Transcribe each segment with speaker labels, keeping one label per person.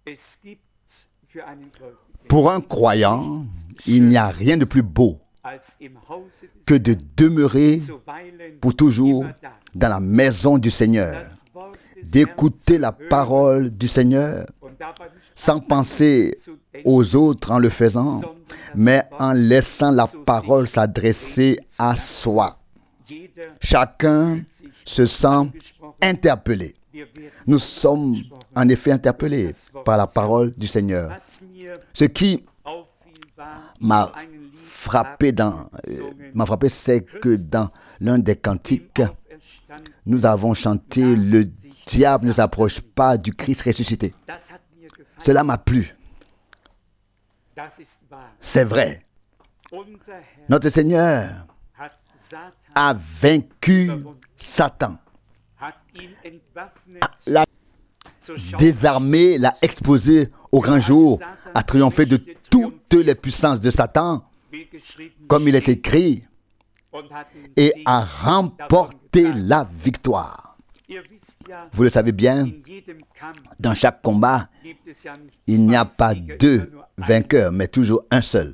Speaker 1: Pour un croyant, il n'y a rien de plus beau que de demeurer pour toujours dans la maison du Seigneur, d'écouter la parole du Seigneur sans penser aux autres en le faisant, mais en laissant la parole s'adresser à soi. Chacun se sent interpellé. Nous sommes en effet interpellés par la parole du Seigneur. Ce qui m'a frappé, c'est que dans l'un des cantiques, nous avons chanté « Le diable ne s'approche pas du Christ ressuscité ». Cela m'a plu. C'est vrai. Notre Seigneur a vaincu Satan, l'a désarmé, l'a exposé au grand jour, a triomphé de toutes les puissances de Satan, comme il est écrit, et a remporté la victoire. Vous le savez bien, dans chaque combat, il n'y a pas deux vainqueurs, mais toujours un seul.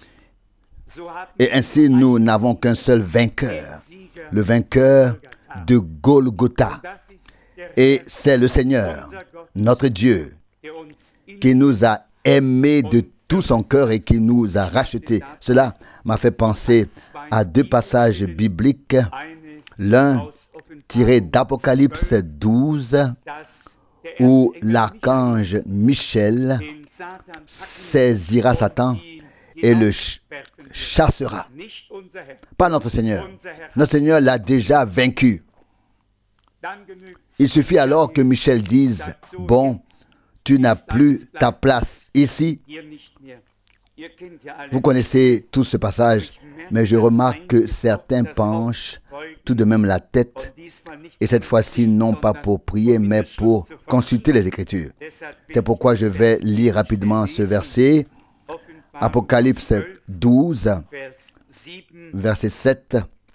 Speaker 1: Et ainsi, nous n'avons qu'un seul vainqueur, le vainqueur de Golgotha. Et c'est le Seigneur, notre Dieu, qui nous a aimés de tout son cœur et qui nous a rachetés. Cela m'a fait penser à deux passages bibliques, l'un tiré d'Apocalypse 12, où l'archange Michel saisira Satan et le chassera. Pas notre Seigneur. Notre Seigneur l'a déjà vaincu. Il suffit alors que Michel dise « Bon, tu n'as plus ta place ici. » Vous connaissez tout ce passage, mais je remarque que certains penchent tout de même la tête, et cette fois-ci non pas pour prier, mais pour consulter les Écritures. C'est pourquoi je vais lire rapidement ce verset, Apocalypse 12, verset 7.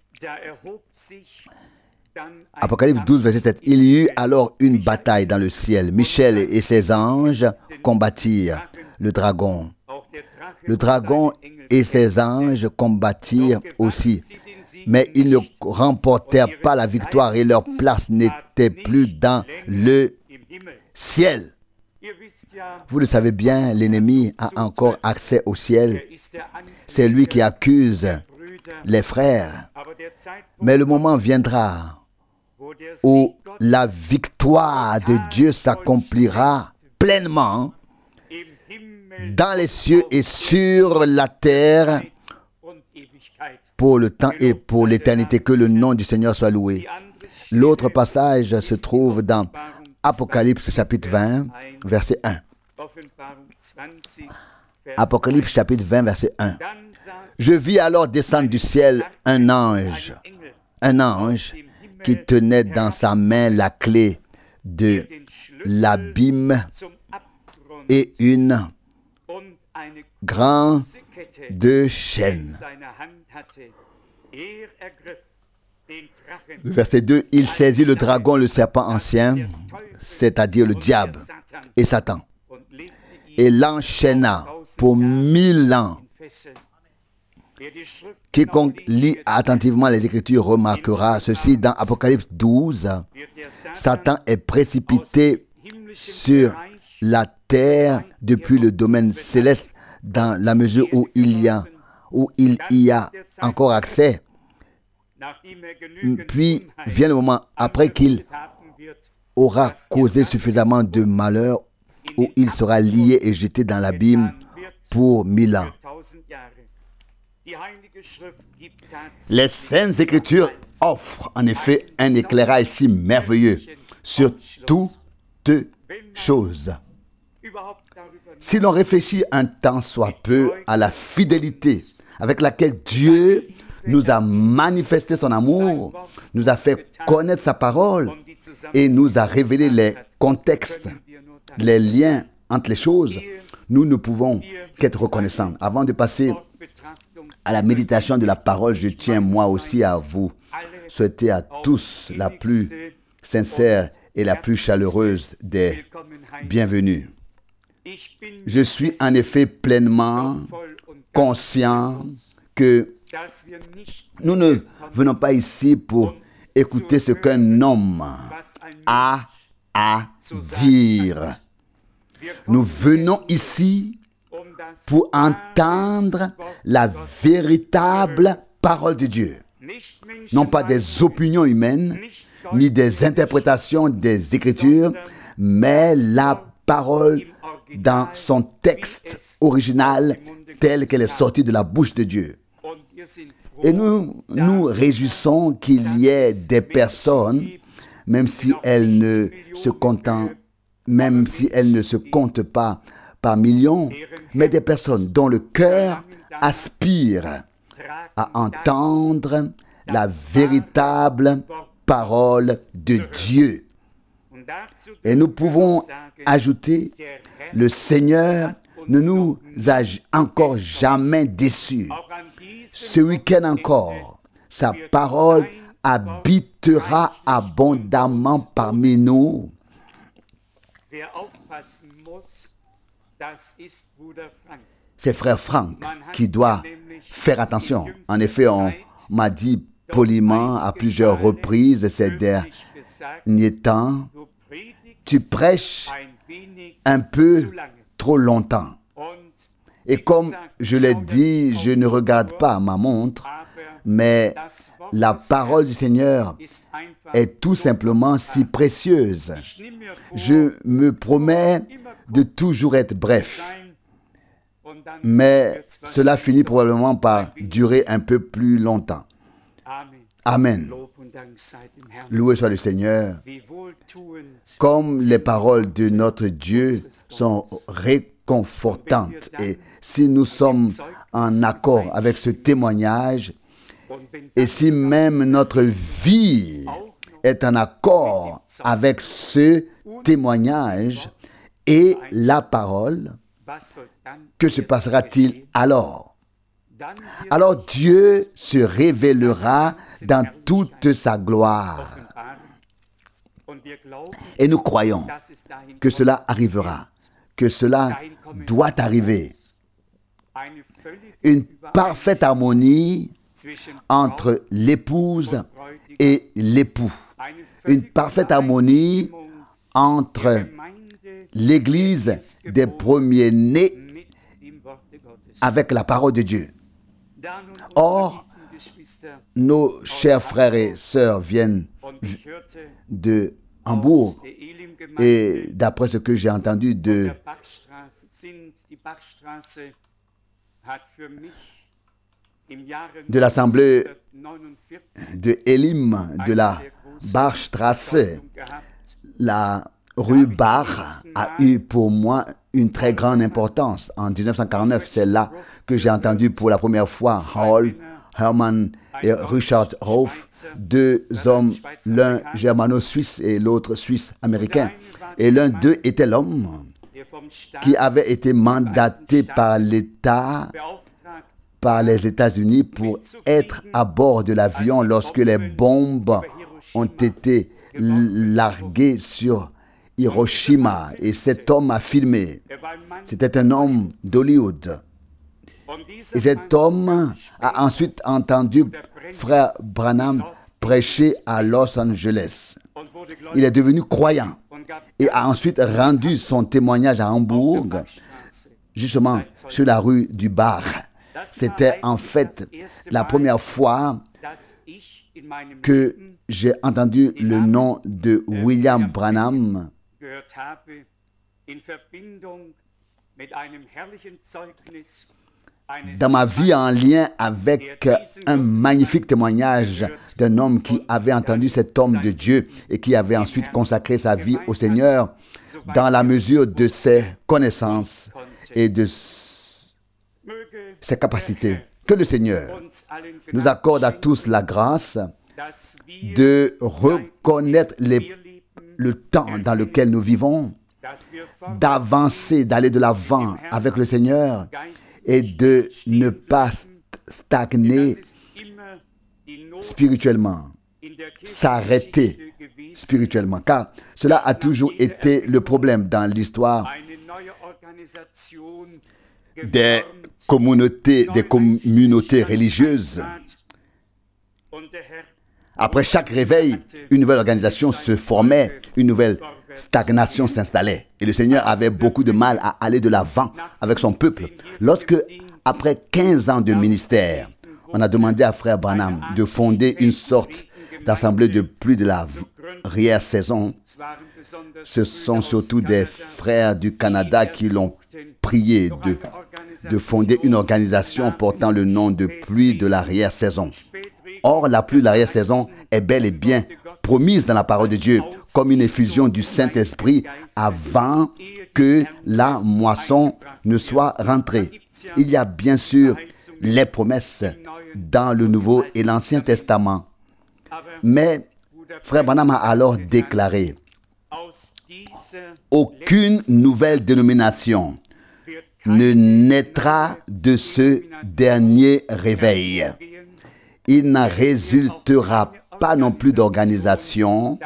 Speaker 1: Apocalypse 12, verset 7. Il y eut alors une bataille dans le ciel. Michel et ses anges combattirent le dragon. Le dragon et ses anges combattirent aussi. Mais ils ne remportèrent pas la victoire et leur place n'était plus dans le ciel. Vous le savez bien, l'ennemi a encore accès au ciel. C'est lui qui accuse les frères. Mais le moment viendra où la victoire de Dieu s'accomplira pleinement dans les cieux et sur la terre pour le temps et pour l'éternité. Que le nom du Seigneur soit loué. L'autre passage se trouve dans Apocalypse chapitre 20, verset 1. Apocalypse chapitre 20, verset 1. Je vis alors descendre du ciel un ange qui tenait dans sa main la clé de l'abîme et une grande chaîne. Verset 2, il saisit le dragon, le serpent ancien, c'est-à-dire le diable et Satan, et l'enchaîna pour 1000 ans. Quiconque lit attentivement les Écritures remarquera ceci dans Apocalypse 12. Satan est précipité sur la terre depuis le domaine céleste dans la mesure où il y a encore accès. Puis vient le moment après qu'il aura causé suffisamment de malheur où il sera lié et jeté dans l'abîme pour 1000 ans. Les Saintes Écritures offrent en effet un éclairage si merveilleux sur toutes choses. Si l'on réfléchit un temps soit peu à la fidélité avec laquelle Dieu nous a manifesté son amour, nous a fait connaître sa parole et nous a révélé les contextes, les liens entre les choses, nous ne pouvons qu'être reconnaissants. Avant de passer à la méditation de la parole, je tiens moi aussi à vous souhaiter à tous la plus sincère et la plus chaleureuse des bienvenues. Je suis en effet pleinement conscient que nous ne venons pas ici pour écouter ce qu'un homme a à dire. Nous venons ici pour entendre la véritable parole de Dieu. Non pas des opinions humaines, ni des interprétations des Écritures, mais la parole dans son texte original, telle qu'elle est sortie de la bouche de Dieu. Et nous nous réjouissons qu'il y ait des personnes, même si elles ne se comptent pas par millions, mais des personnes dont le cœur aspire à entendre la véritable parole de Dieu. Et nous pouvons ajouter, le Seigneur ne nous a encore jamais déçus. Ce week-end encore, sa parole habitera abondamment parmi nous. C'est frère Franck qui doit faire attention. En effet, on m'a dit poliment à plusieurs reprises ces derniers temps, tu prêches un peu trop longtemps. Et comme je l'ai dit, je ne regarde pas ma montre, mais la parole du Seigneur est tout simplement si précieuse. Je me promets de toujours être bref, mais cela finit probablement par durer un peu plus longtemps. Amen. Loué soit le Seigneur. Comme les paroles de notre Dieu sont réconfortantes, et si nous sommes en accord avec ce témoignage, et si même notre vie est en accord avec ce témoignage et la parole, que se passera-t-il alors? Alors Dieu se révélera dans toute sa gloire. Et nous croyons que cela arrivera, que cela doit arriver. Une parfaite harmonie entre l'épouse et l'époux. Une parfaite harmonie entre l'Église des premiers-nés avec la parole de Dieu. Or, nos chers frères et sœurs viennent de Hambourg et d'après ce que j'ai entendu de l'assemblée de Elim, de la Bachstrasse, la rue Bach a eu pour moi une très grande importance. En 1949, c'est là que j'ai entendu pour la première fois Hall, Hermann et Richard Hoff, deux hommes, l'un germano-suisse et l'autre suisse-américain. Et l'un d'eux était l'homme qui avait été mandaté par l'État, par les États-Unis pour être à bord de l'avion lorsque les bombes ont été larguées sur Hiroshima. Et cet homme a filmé. C'était un homme d'Hollywood. Et cet homme a ensuite entendu frère Branham prêcher à Los Angeles. Il est devenu croyant et a ensuite rendu son témoignage à Hambourg, justement sur la rue du Bar. C'était en fait la première fois que j'ai entendu le nom de William Branham dans ma vie en lien avec un magnifique témoignage d'un homme qui avait entendu cet homme de Dieu et qui avait ensuite consacré sa vie au Seigneur dans la mesure de ses connaissances et de ses capacités. Que le Seigneur nous accorde à tous la grâce de reconnaître le temps dans lequel nous vivons, d'avancer, d'aller de l'avant avec le Seigneur et de ne pas stagner spirituellement, s'arrêter spirituellement. Car cela a toujours été le problème dans l'histoire des communautés religieuses. Après chaque réveil, une nouvelle organisation se formait, une nouvelle stagnation s'installait. Et le Seigneur avait beaucoup de mal à aller de l'avant avec son peuple. Lorsque, après 15 ans de ministère, on a demandé à Frère Branham de fonder une sorte d'assemblée de plus de la arrière-saison, ce sont surtout des frères du Canada qui l'ont prié de fonder une organisation portant le nom de pluie de l'arrière-saison. Or, la pluie de l'arrière-saison est bel et bien promise dans la parole de Dieu comme une effusion du Saint-Esprit avant que la moisson ne soit rentrée. Il y a bien sûr les promesses dans le Nouveau et l'Ancien Testament. Mais Frère Branham a alors déclaré: aucune nouvelle dénomination ne naîtra de ce dernier réveil. Il n'en résultera pas non plus d'organisation.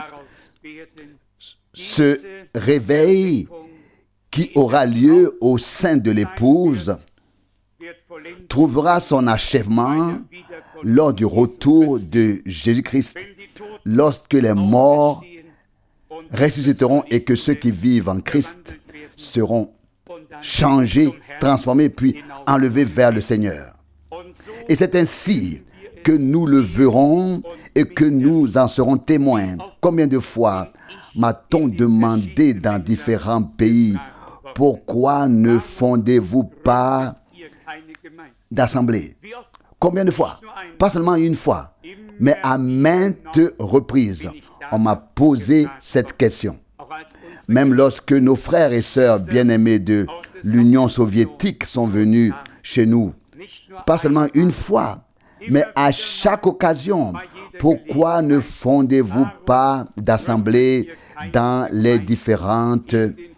Speaker 1: Ce réveil qui aura lieu au sein de l'épouse trouvera son achèvement lors du retour de Jésus-Christ, lorsque les morts ressusciteront et que ceux qui vivent en Christ seront changés, transformés, puis enlevés vers le Seigneur. Et c'est ainsi que nous le verrons et que nous en serons témoins. Combien de fois m'a-t-on demandé dans différents pays: pourquoi ne fondez-vous pas d'assemblée? Combien de fois? Pas seulement une fois, mais à maintes reprises, on m'a posé cette question. Même lorsque nos frères et sœurs bien-aimés de l'Union soviétique sont venus chez nous, pas seulement une fois, mais à chaque occasion, pourquoi ne fondez-vous pas d'assemblée dans les différentes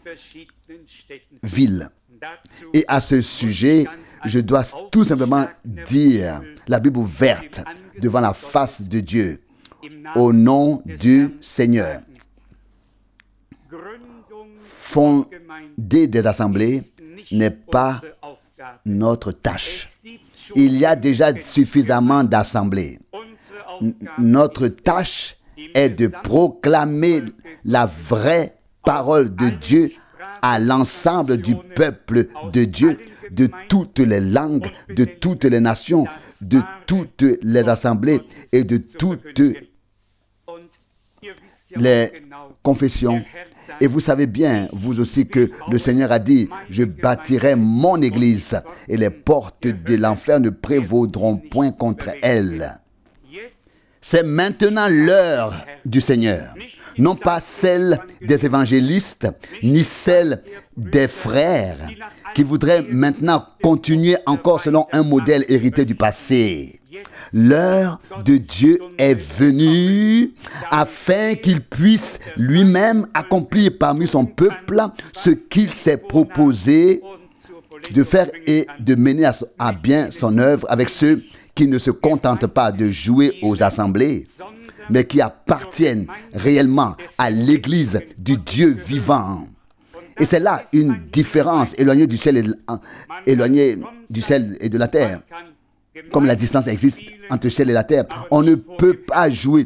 Speaker 1: villes? Et à ce sujet, je dois tout simplement dire la Bible ouverte devant la face de Dieu, au nom du Seigneur. Fonder des assemblées n'est pas notre tâche. Il y a déjà suffisamment d'assemblées. Notre tâche est de proclamer la vraie parole de Dieu à l'ensemble du peuple de Dieu, de toutes les langues, de toutes les nations, de toutes les assemblées et de toutes les confessions. Et vous savez bien, vous aussi, que le Seigneur a dit: je bâtirai mon église et les portes de l'enfer ne prévaudront point contre elle. C'est maintenant l'heure du Seigneur, non pas celle des évangélistes, ni celle des frères qui voudraient maintenant continuer encore selon un modèle hérité du passé. L'heure de Dieu est venue afin qu'il puisse lui-même accomplir parmi son peuple ce qu'il s'est proposé de faire et de mener à bien son œuvre avec ceux qui ne se contentent pas de jouer aux assemblées, mais qui appartiennent réellement à l'Église du Dieu vivant. Et c'est là une différence éloignée du ciel et de la terre. Comme la distance existe entre le ciel et la terre, on ne peut pas jouer.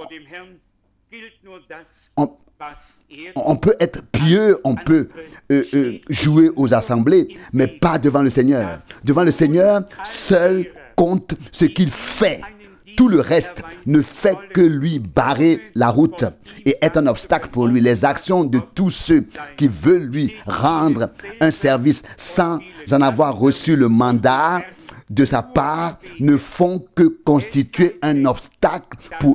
Speaker 1: On peut être pieux, on peut jouer aux assemblées, mais pas devant le Seigneur. Devant le Seigneur, seul compte ce qu'il fait. Tout le reste ne fait que lui barrer la route et est un obstacle pour lui. Les actions de tous ceux qui veulent lui rendre un service sans en avoir reçu le mandat de sa part ne font que constituer un obstacle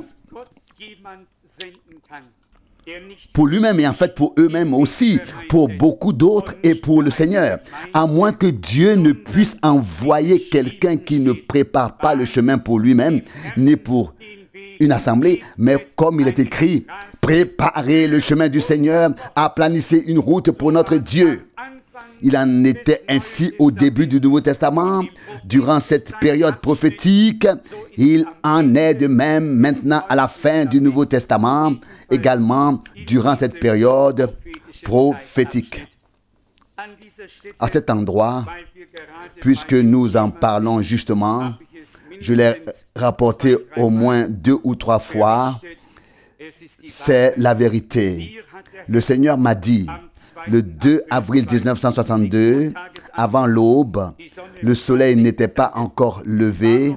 Speaker 1: pour lui-même et en fait pour eux-mêmes aussi, pour beaucoup d'autres et pour le Seigneur. À moins que Dieu ne puisse envoyer quelqu'un qui ne prépare pas le chemin pour lui-même, ni pour une assemblée, mais comme il est écrit: préparez le chemin du Seigneur, aplanissez une route pour notre Dieu. Il en était ainsi au début du Nouveau Testament. Durant cette période prophétique, il en est de même maintenant à la fin du Nouveau Testament, également durant cette période prophétique. À cet endroit, puisque nous en parlons justement, je l'ai rapporté au moins 2 ou 3 fois, c'est la vérité. Le Seigneur m'a dit, le 2 avril 1962, avant l'aube, le soleil n'était pas encore levé,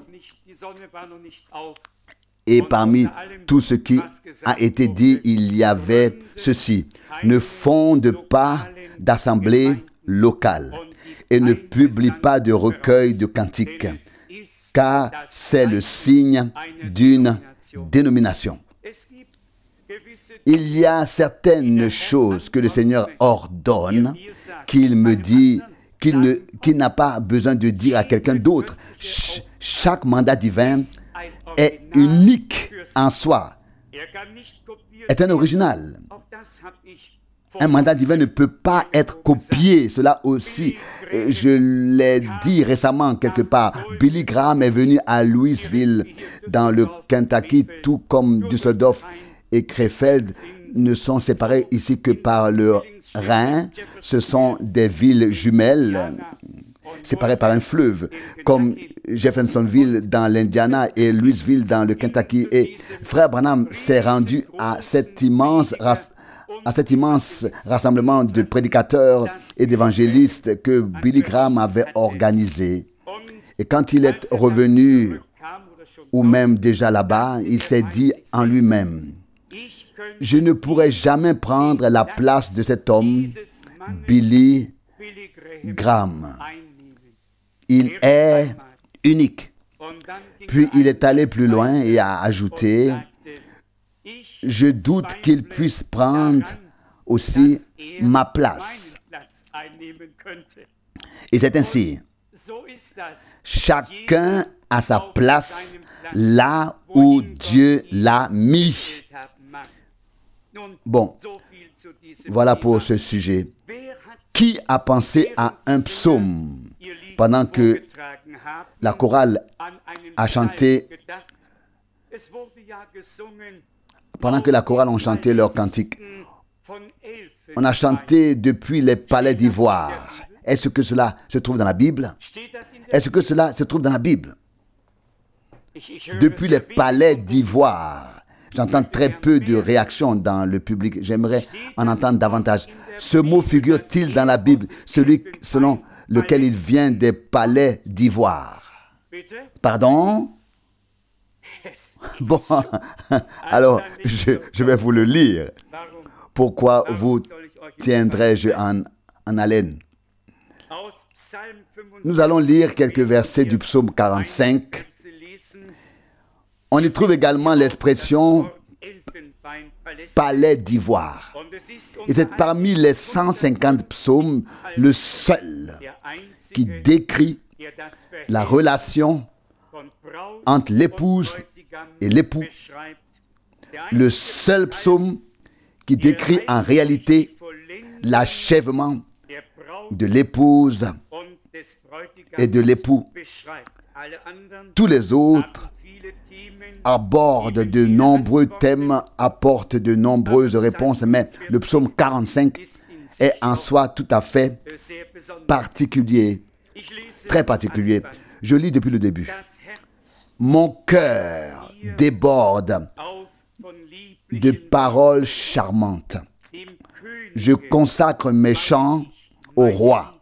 Speaker 1: et parmi tout ce qui a été dit, il y avait ceci: ne fonde pas d'assemblée locale et ne publie pas de recueil de cantiques, car c'est le signe d'une dénomination. Il y a certaines choses que le Seigneur ordonne, qu'il me dit, qu'il n'a pas besoin de dire à quelqu'un d'autre. Chaque mandat divin est unique en soi, est un original. Un mandat divin ne peut pas être copié. Cela aussi, je l'ai dit récemment quelque part. Billy Graham est venu à Louisville, dans le Kentucky, tout comme Düsseldorf et Krefeld ne sont séparés ici que par le Rhin. Ce sont des villes jumelles, séparées par un fleuve, comme Jeffersonville dans l'Indiana et Louisville dans le Kentucky. Et Frère Branham s'est rendu à cet immense rassemblement de prédicateurs et d'évangélistes que Billy Graham avait organisé. Et quand il est revenu, ou même déjà là-bas, il s'est dit en lui-même: je ne pourrai jamais prendre la place de cet homme, Billy Graham. Il est unique. Puis il est allé plus loin et a ajouté: je doute qu'il puisse prendre aussi ma place. Et c'est ainsi. Chacun a sa place là où Dieu l'a mis. Bon, voilà pour ce sujet. Qui a pensé à un psaume pendant que la chorale a chanté, pendant que la chorale a chanté leur cantique? On a chanté depuis les palais d'ivoire. Est-ce que cela se trouve dans la Bible? Est-ce que cela se trouve dans la Bible? Depuis les palais d'ivoire. J'entends très peu de réactions dans le public. J'aimerais en entendre davantage. Ce mot figure-t-il dans la Bible, celui selon lequel il vient des palais d'ivoire? Pardon? Bon, alors je vais vous le lire. Pourquoi vous tiendrai-je en haleine? Nous allons lire quelques versets du psaume 45. On y trouve également l'expression palais d'ivoire. Et c'est parmi les 150 psaumes le seul qui décrit la relation entre l'épouse et l'époux. Le seul psaume qui décrit en réalité l'achèvement de l'épouse et de l'époux. Tous les autres abordent de nombreux thèmes, apportent de nombreuses réponses, mais le psaume 45 est en soi tout à fait particulier, très particulier. Je lis depuis le début. Mon cœur déborde de paroles charmantes. Je consacre mes chants au roi.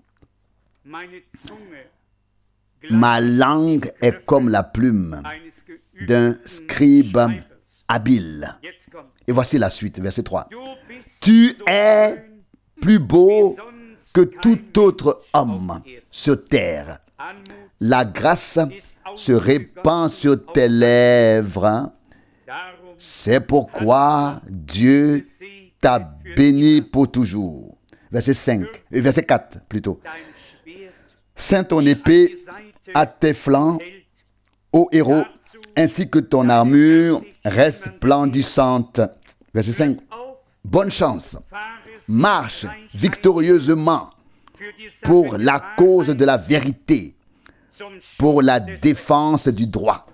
Speaker 1: Ma langue est comme la plume d'un scribe habile. Et voici la suite, verset 3. Tu es plus beau que tout autre homme sur terre. La grâce se répand sur tes lèvres. C'est pourquoi Dieu t'a béni pour toujours. Verset 4 plutôt. Ceins ton épée à tes flancs, ô héros, ainsi que ton armure resplendissante. Verset 5. Bonne chance, marche victorieusement pour la cause de la vérité, pour la défense du droit.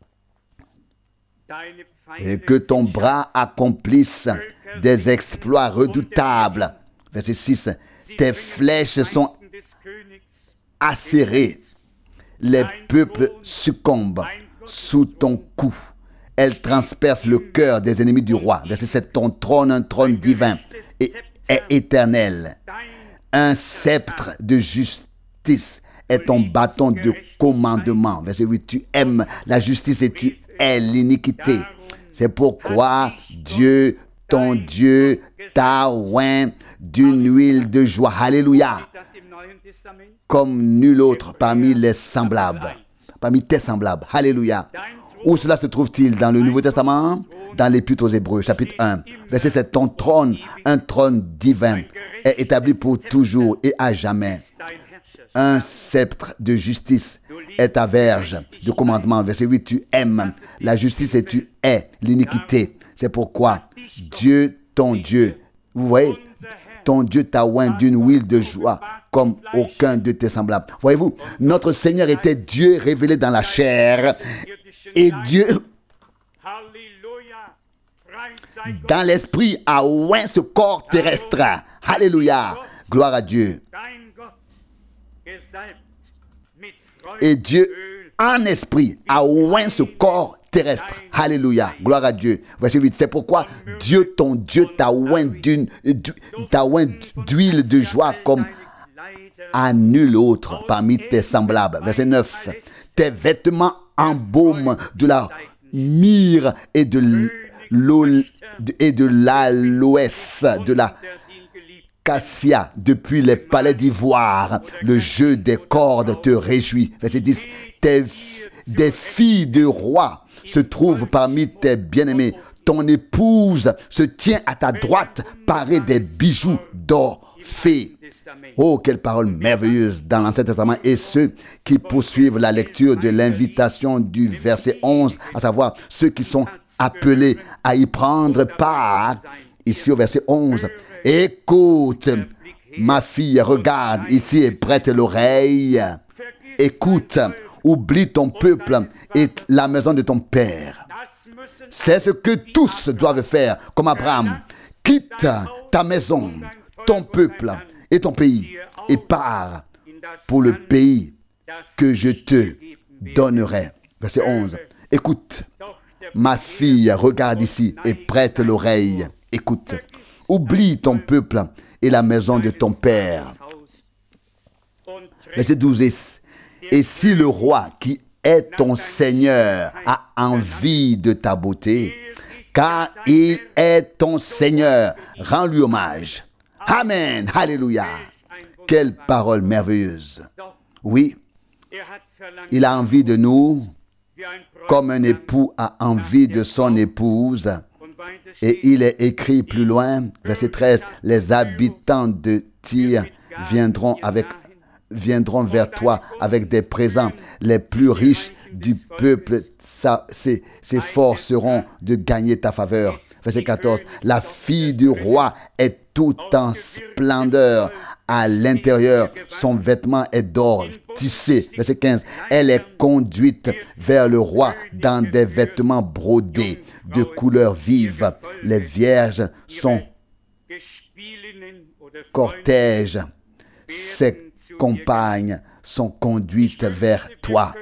Speaker 1: Et que ton bras accomplisse des exploits redoutables. Verset 6. tes flèches sont acérées. Les peuples succombent sous ton coup. Elles transpercent le cœur des ennemis du roi. Verset 7. Ton trône, un trône divin et est éternel. Un sceptre de justice est ton bâton de commandement. Verset 8. Tu aimes la justice et tu hais l'iniquité. C'est pourquoi Dieu, ton Dieu, t'a oint d'une huile de joie. Alléluia. Comme nul autre parmi les semblables. Parmi tes semblables. Alléluia. Où cela se trouve-t-il? Dans le Nouveau Testament? Dans l'Épître aux Hébreux, chapitre 1. Verset 7. Ton trône, un trône divin, est établi pour toujours et à jamais. Un sceptre de justice est ta verge de commandement. Verset 8. Tu aimes la justice et tu hais l'iniquité. C'est pourquoi Dieu, ton Dieu, vous voyez, ton Dieu t'a oint d'une huile de joie comme aucun de tes semblables. Voyez-vous, notre Seigneur était Dieu révélé dans la chair. Et Dieu, dans l'esprit, a oint ce corps terrestre. Alléluia. Gloire à Dieu. Et Dieu, en esprit, a oint ce corps terrestre. Alléluia. Gloire à Dieu. Verset 8. C'est pourquoi Dieu, ton Dieu, t'a oint d'huile de joie comme à nul autre parmi tes semblables. Verset 9. Tes vêtements embaument de la myrrhe et de l'aloès, de la cassia, depuis les palais d'ivoire. Le jeu des cordes te réjouit. Verset 10. Des filles de roi se trouvent parmi tes bien-aimés. Ton épouse se tient à ta droite, parée des bijoux d'or fait. Oh, quelle parole merveilleuse dans l'Ancien Testament. Et ceux qui poursuivent la lecture de l'invitation du verset 11, à savoir ceux qui sont appelés à y prendre part, ici au verset 11. Écoute, ma fille, regarde ici et prête l'oreille. Écoute, oublie ton peuple et la maison de ton père. C'est ce que tous doivent faire, comme Abraham. Quitte ta maison, ton peuple et ton pays, et pars pour le pays que je te donnerai. Verset 11. Écoute, ma fille, regarde ici et prête l'oreille. Écoute, oublie ton peuple et la maison de ton père. Verset 12. Et si le roi qui est ton Seigneur a envie de ta beauté, car il est ton Seigneur, rends-lui hommage. Amen. Alléluia. Quelle parole merveilleuse. Oui, il a envie de nous comme un époux a envie de son épouse. Et il est écrit plus loin, verset 13, les habitants de Tyr viendront vers toi avec des présents. Les plus riches du peuple s'efforceront de gagner ta faveur. Verset 14, la fille du roi est tout en splendeur. À l'intérieur, son vêtement est d'or tissé. Verset 15, elle est conduite vers le roi dans des vêtements brodés de couleurs vives. Les vierges sont cortège. Ses compagnes sont conduites vers toi.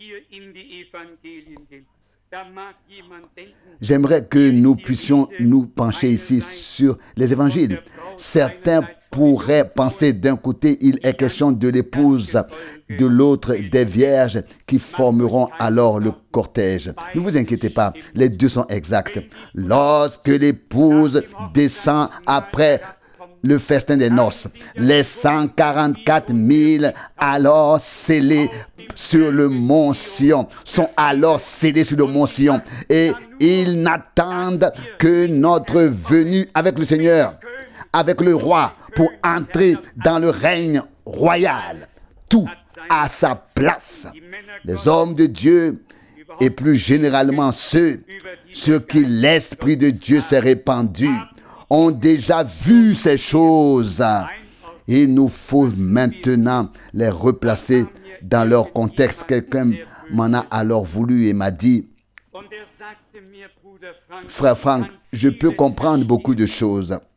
Speaker 1: J'aimerais que nous puissions nous pencher ici sur les évangiles. Certains pourraient penser d'un côté, il est question de l'épouse, de l'autre des vierges qui formeront alors le cortège. Ne vous inquiétez pas, les deux sont exacts. Lorsque l'épouse descend après le festin des noces, les 144 000 alors scellés sur le mont Sion sont alors scellés sur le mont Sion et ils n'attendent que notre venue avec le Seigneur, avec le roi, pour entrer dans le règne royal. Tout à sa place. Les hommes de Dieu et plus généralement ceux sur qui l'Esprit de Dieu s'est répandu ont déjà vu ces choses. Il nous faut maintenant les replacer dans leur contexte. Quelqu'un m'en a alors voulu et m'a dit, frère Franck, je peux comprendre beaucoup de choses,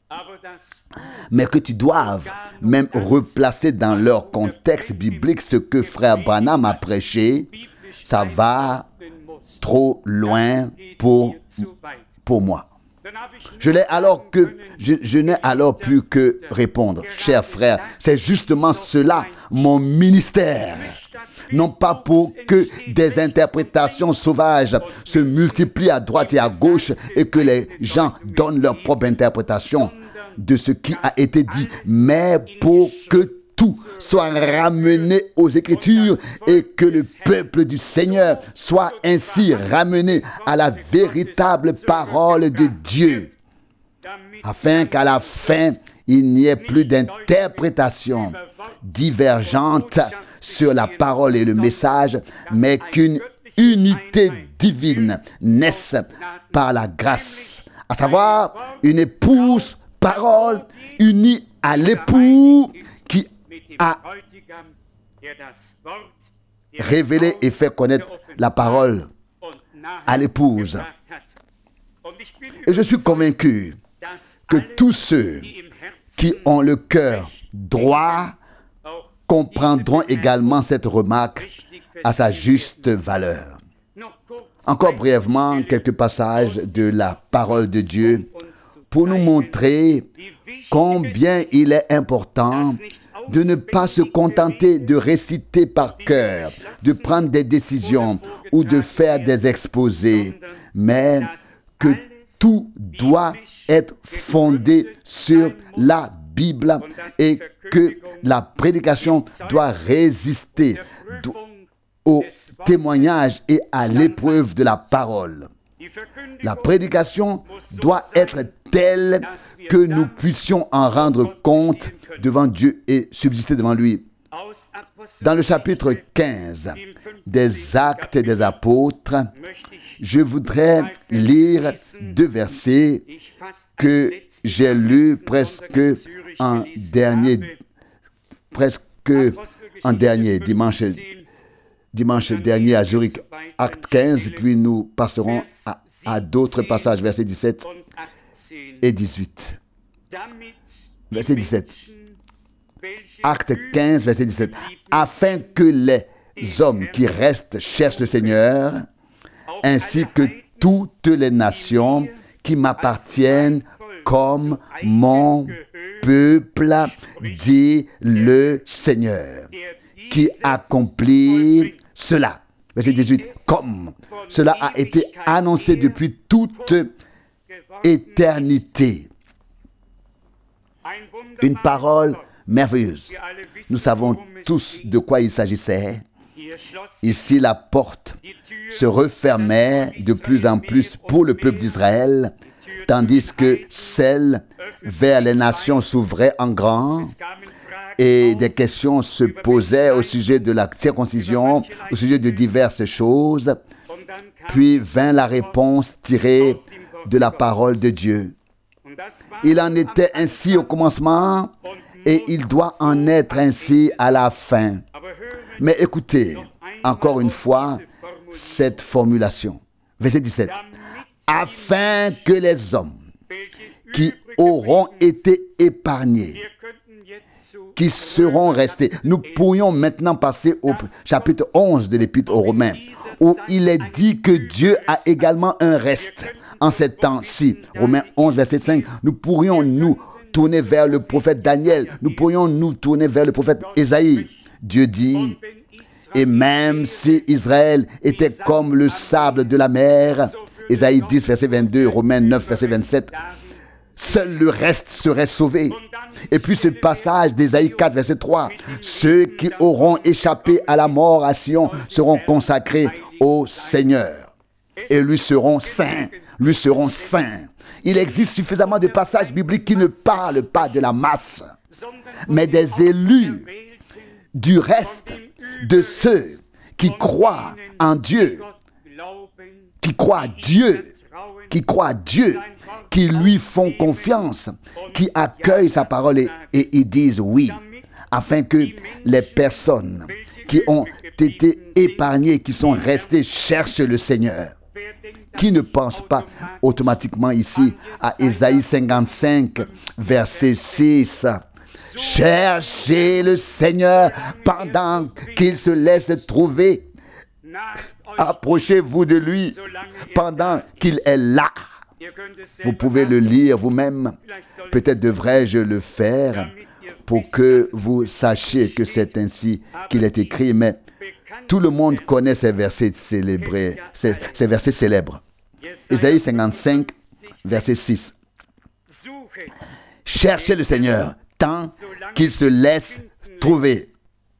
Speaker 1: mais que tu doives même replacer dans leur contexte biblique ce que frère Branham a prêché. Ça va trop loin pour moi. Je n'ai alors plus que répondre, cher frère, c'est justement cela mon ministère. Non pas pour que des interprétations sauvages se multiplient à droite et à gauche et que les gens donnent leur propre interprétation de ce qui a été dit, mais pour que tout soit ramené aux Écritures et que le peuple du Seigneur soit ainsi ramené à la véritable parole de Dieu, afin qu'à la fin, il n'y ait plus d'interprétation divergente sur la parole et le message, mais qu'une unité divine naisse par la grâce, à savoir une épouse parole unie à l'époux qui a révélé et fait connaître la parole à l'épouse. Et je suis convaincu que tous ceux qui ont le cœur droit comprendront également cette remarque à sa juste valeur. Encore brièvement, quelques passages de la parole de Dieu pour nous montrer combien il est important de ne pas se contenter de réciter par cœur, de prendre des décisions ou de faire des exposés, mais que tout doit être fondé sur la Bible et que la prédication doit résister au témoignage et à l'épreuve de la parole. La prédication doit être telle que nous puissions en rendre compte devant Dieu et subsister devant lui. Dans le chapitre 15 des Actes des Apôtres, je voudrais lire 2 versets que j'ai lus presque en dernier dimanche dernier à Zurich, acte 15, puis nous passerons à d'autres passages, versets 17 et 18. Verset 17. Acte 15, verset 17. Afin que les hommes qui restent cherchent le Seigneur, ainsi que toutes les nations qui m'appartiennent comme mon peuple, dit le Seigneur, qui accomplit cela. Verset 18. Comme cela a été annoncé depuis toute éternité. Une parole merveilleuse. Nous savons tous de quoi il s'agissait. Ici, la porte se refermait de plus en plus pour le peuple d'Israël, tandis que celle vers les nations s'ouvrait en grand. Et des questions se posaient au sujet de la circoncision, au sujet de diverses choses. Puis vint la réponse tirée de la parole de Dieu. Il en était ainsi au commencement et il doit en être ainsi à la fin. Mais écoutez, encore une fois, cette formulation. Verset 17. Afin que les hommes qui auront été épargnés, qui seront restés. Nous pourrions maintenant passer au chapitre 11 de l'Épître aux Romains, où il est dit que Dieu a également un reste en ces temps-ci. Romains 11, verset 5. Nous pourrions nous tourner vers le prophète Daniel. Nous pourrions nous tourner vers le prophète Ésaïe. Dieu dit, et même si Israël était comme le sable de la mer, Ésaïe 10, verset 22, Romains 9, verset 27, seul le reste serait sauvé. Et puis ce passage d'Ésaïe 4, verset 3, ceux qui auront échappé à la mort à Sion seront consacrés au Seigneur et lui seront saints. Lui seront saints. Il existe suffisamment de passages bibliques qui ne parlent pas de la masse, mais des élus, du reste, de ceux qui croient en Dieu, qui croient Dieu, qui lui font confiance, qui accueillent sa parole et ils disent oui, afin que les personnes qui ont été épargnées, qui sont restées, cherchent le Seigneur. Qui ne pense pas automatiquement ici à Ésaïe 55, verset 6? Cherchez le Seigneur pendant qu'il se laisse trouver. Approchez-vous de lui pendant qu'il est là. Vous pouvez le lire vous-même. Peut-être devrais-je le faire pour que vous sachiez que c'est ainsi qu'il est écrit, mais tout le monde connaît ces versets célébrés, ces versets célèbres. Ésaïe 55, verset 6. Cherchez le Seigneur tant qu'il se laisse trouver.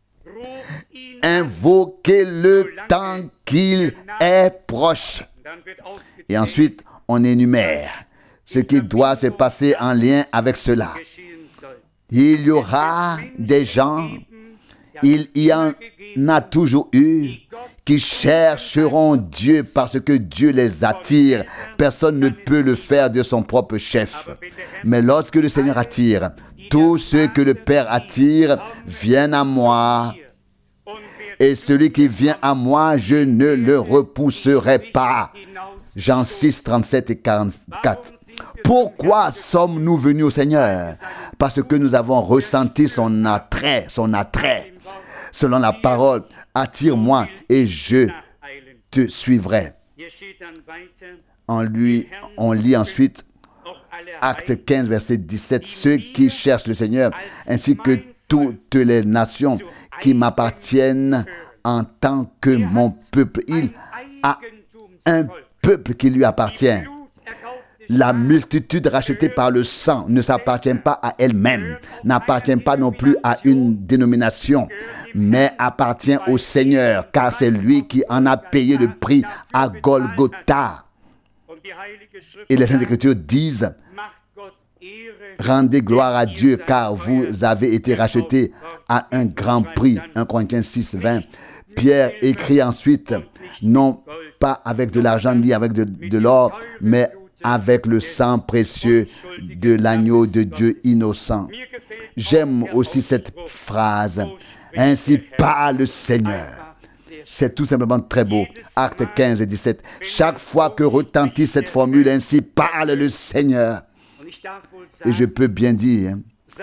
Speaker 1: Invoquez-le tant qu'il est proche. Et ensuite, on énumère ce qui doit se passer en lien avec cela. Il y aura des gens, il y en a toujours eu, qui chercheront Dieu parce que Dieu les attire. Personne ne peut le faire de son propre chef. Mais lorsque le Seigneur attire, tous ceux que le Père attire viennent à moi. Et celui qui vient à moi, je ne le repousserai pas. Jean 6, 37 et 44. Pourquoi sommes-nous venus au Seigneur? Parce que nous avons ressenti son attrait. Selon la parole, attire-moi et je te suivrai. On lit ensuite Acte 15, verset 17. Ceux qui cherchent le Seigneur, ainsi que toutes les nations qui m'appartiennent en tant que mon peuple. Il a un peuple qui lui appartient. La multitude rachetée par le sang ne s'appartient pas à elle-même, n'appartient pas non plus à une dénomination, mais appartient au Seigneur, car c'est lui qui en a payé le prix à Golgotha. Et les Saintes Écritures disent: rendez gloire à Dieu, car vous avez été rachetés à un grand prix. 1 Corinthiens 6, 20. Pierre écrit ensuite, non pas avec de l'argent ni avec de l'or, mais avec le sang précieux de l'agneau de Dieu innocent. J'aime aussi cette phrase. Ainsi parle le Seigneur. C'est tout simplement très beau. Acte 15 et 17. Chaque fois que retentit cette formule, ainsi parle le Seigneur. Et je peux bien dire,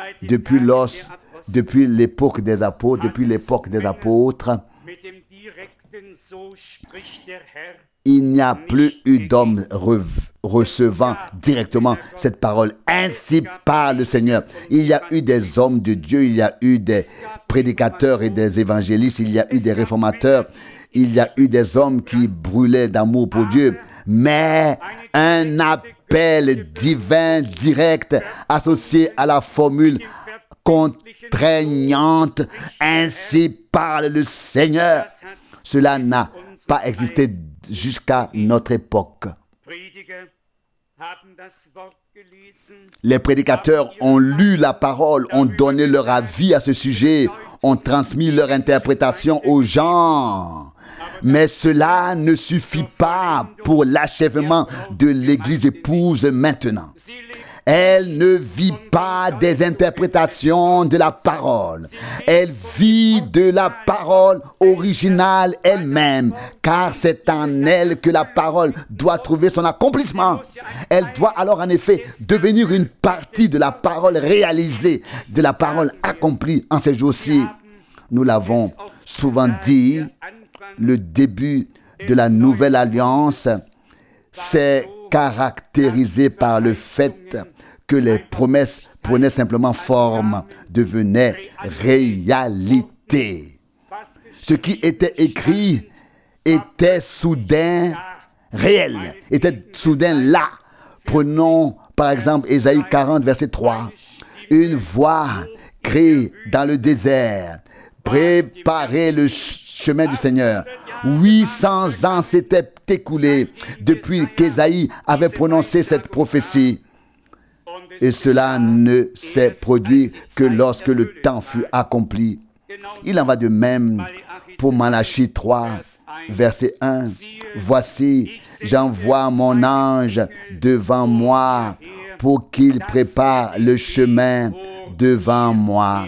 Speaker 1: depuis l'époque des apôtres, il n'y a plus eu d'homme recevant directement cette parole. Ainsi parle le Seigneur. Il y a eu des hommes de Dieu, il y a eu des prédicateurs et des évangélistes, il y a eu des réformateurs, il y a eu des hommes qui brûlaient d'amour pour Dieu. Mais un appel divin, direct, associé à la formule contraignante, ainsi parle le Seigneur. Cela n'a pas existé jusqu'à notre époque. Les prédicateurs ont lu la parole, ont donné leur avis à ce sujet, ont transmis leur interprétation aux gens. Mais cela ne suffit pas pour l'achèvement de l'Église épouse maintenant. Elle ne vit pas des interprétations de la parole. Elle vit de la parole originale elle-même, car c'est en elle que la parole doit trouver son accomplissement. Elle doit alors en effet devenir une partie de la parole réalisée, de la parole accomplie en ces jours-ci. Nous l'avons souvent dit, le début de la nouvelle alliance s'est caractérisé par le fait que les promesses prenaient simplement forme, devenaient réalité. Ce qui était écrit était soudain réel, était soudain là. Prenons par exemple Ésaïe 40, verset 3. Une voix crie dans le désert: préparez le chemin du Seigneur. 800 ans s'étaient écoulés depuis qu'Ésaïe avait prononcé cette prophétie. Et cela ne s'est produit que lorsque le temps fut accompli. Il en va de même pour Malachie 3, verset 1. Voici, j'envoie mon ange devant moi pour qu'il prépare le chemin devant moi.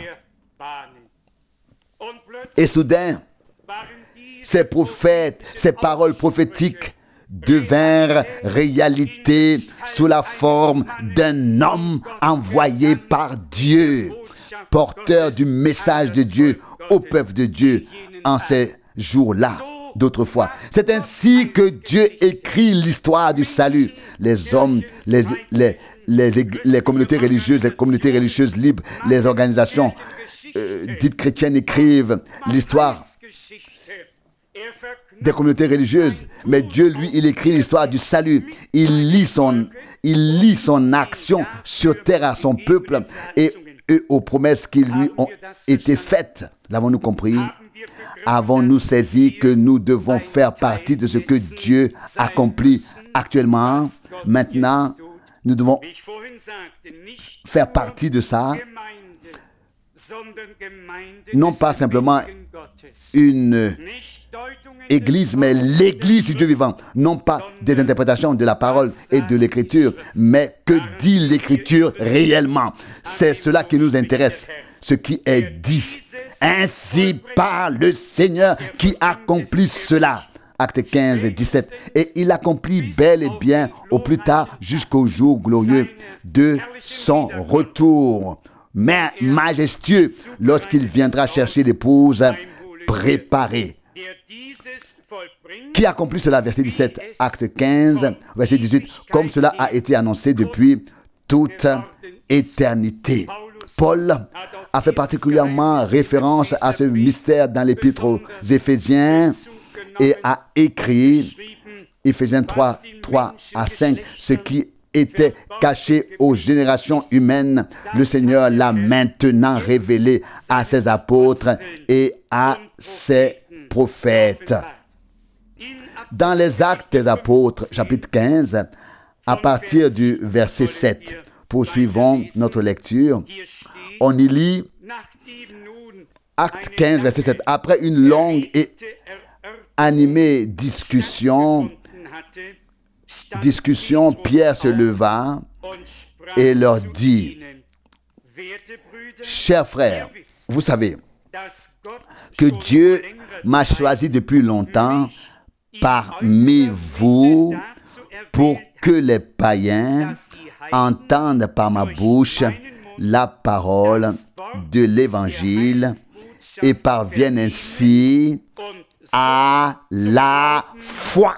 Speaker 1: Et soudain, ces prophètes, ces paroles prophétiques devinrent réalité sous la forme d'un homme envoyé par Dieu, porteur du message de Dieu au peuple de Dieu en ces jours-là d'autrefois. C'est ainsi que Dieu écrit l'histoire du salut. Les hommes, les communautés religieuses libres, les organisations dites chrétiennes écrivent l'histoire des communautés religieuses, mais Dieu, lui, il écrit l'histoire du salut. Il lit son action sur terre à son peuple et aux promesses qui lui ont été faites. L'avons-nous compris? Avons-nous saisi que nous devons faire partie de ce que Dieu accomplit actuellement? Maintenant, nous devons faire partie de ça, non pas simplement une église, mais l'église du Dieu vivant. Non pas des interprétations de la parole et de l'écriture, mais que dit l'écriture réellement. C'est cela qui nous intéresse, ce qui est dit. Ainsi par le Seigneur qui accomplit cela. Acte 15 et 17. Et il accomplit bel et bien au plus tard jusqu'au jour glorieux de son retour. Mais majestueux lorsqu'il viendra chercher l'épouse préparée. Qui accomplit cela? Verset 17, acte 15, verset 18. Comme cela a été annoncé depuis toute éternité. Paul a fait particulièrement référence à ce mystère dans l'épître aux Éphésiens et a écrit, Éphésiens 3 à 5, ce qui était caché aux générations humaines, le Seigneur l'a maintenant révélé à ses apôtres et à ses prophètes. Dans les Actes des Apôtres, chapitre 15, à partir du verset 7, poursuivons notre lecture. On y lit Acte 15, verset 7. Après une longue et animée discussion, Pierre se leva et leur dit: Chers frères, vous savez que Dieu m'a choisi depuis longtemps parmi vous pour que les païens entendent par ma bouche la parole de l'Évangile et parviennent ainsi à la foi.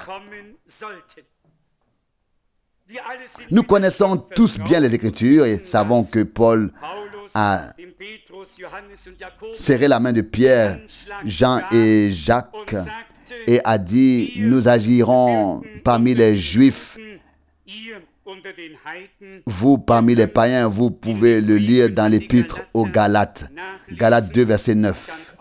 Speaker 1: Nous connaissons tous bien les Écritures et savons que Paul a serré la main de Pierre, Jean et Jacques et a dit: nous agirons parmi les Juifs, vous parmi les païens. Vous pouvez le lire dans l'épître aux Galates, Galates 2, verset 9.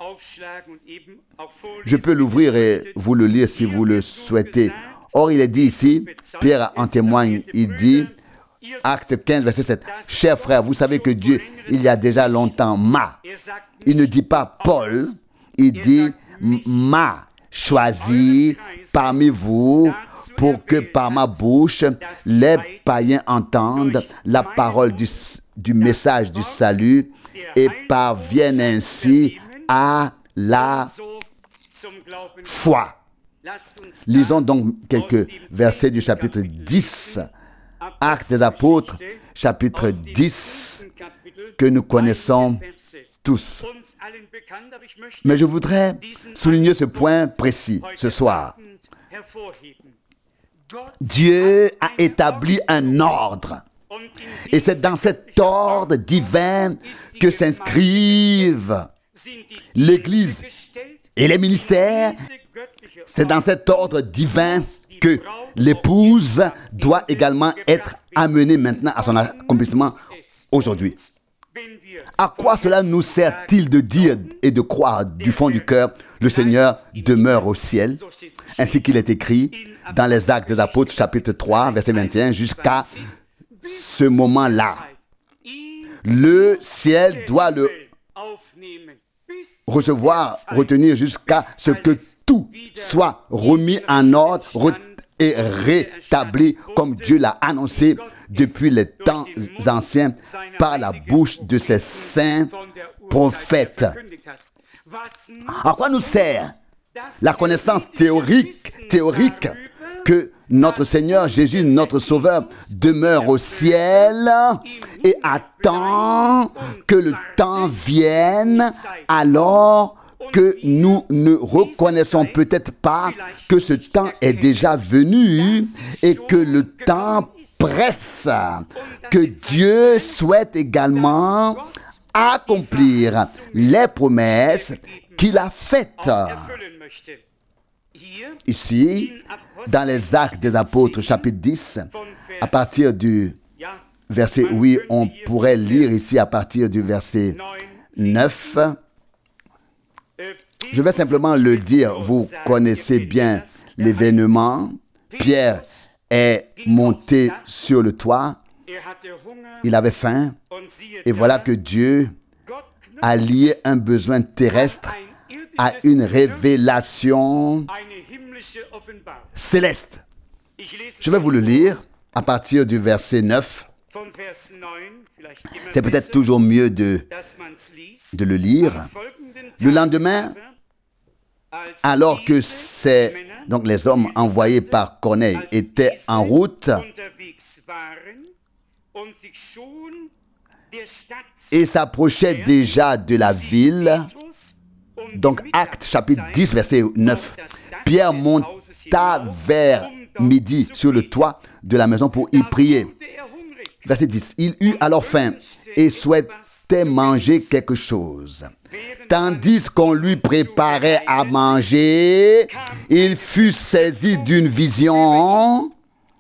Speaker 1: Je peux l'ouvrir et vous le lire si vous le souhaitez. Or, il est dit ici, Pierre en témoigne, il dit, Acte 15, verset 7, « Chers frères, vous savez que Dieu, il y a déjà longtemps, m'a. » Il ne dit pas Paul, il dit « m'a choisi parmi vous pour que par ma bouche, les païens entendent la parole du message du salut et parviennent ainsi à la foi. » Lisons donc quelques versets du chapitre 10, Actes des Apôtres, chapitre 10, que nous connaissons tous. Mais je voudrais souligner ce point précis ce soir. Dieu a établi un ordre. Et c'est dans cet ordre divin que s'inscrivent l'Église et les ministères. C'est dans cet ordre divin que l'épouse doit également être amenée maintenant à son accomplissement aujourd'hui. À quoi cela nous sert-il de dire et de croire du fond du cœur, le Seigneur demeure au ciel, ainsi qu'il est écrit dans les Actes des Apôtres, chapitre 3, verset 21, jusqu'à ce moment-là. Le ciel doit le recevoir, retenir jusqu'à ce que tout soit remis en ordre et rétabli comme Dieu l'a annoncé depuis les temps anciens par la bouche de ses saints prophètes. À quoi nous sert la connaissance théorique que notre Seigneur Jésus, notre Sauveur, demeure au ciel et attend que le temps vienne, alors que nous ne reconnaissons peut-être pas que ce temps est déjà venu et que le temps presse, que Dieu souhaite également accomplir les promesses qu'il a faites. Ici, dans les Actes des Apôtres, chapitre 10, à partir du verset, oui, on pourrait lire ici à partir du verset 9. Je vais simplement le dire, vous connaissez bien l'événement. Pierre est monté sur le toit, il avait faim, et voilà que Dieu a lié un besoin terrestre à une révélation céleste. Je vais vous le lire à partir du verset 9. C'est peut-être toujours mieux de le lire. Le lendemain, alors que donc les hommes envoyés par Corneille étaient en route et s'approchaient déjà de la ville, donc Actes chapitre 10 verset 9, Pierre monta vers midi sur le toit de la maison pour y prier. Verset 10, il eut alors faim et souhaitait manger quelque chose. Tandis qu'on lui préparait à manger, il fut saisi d'une vision.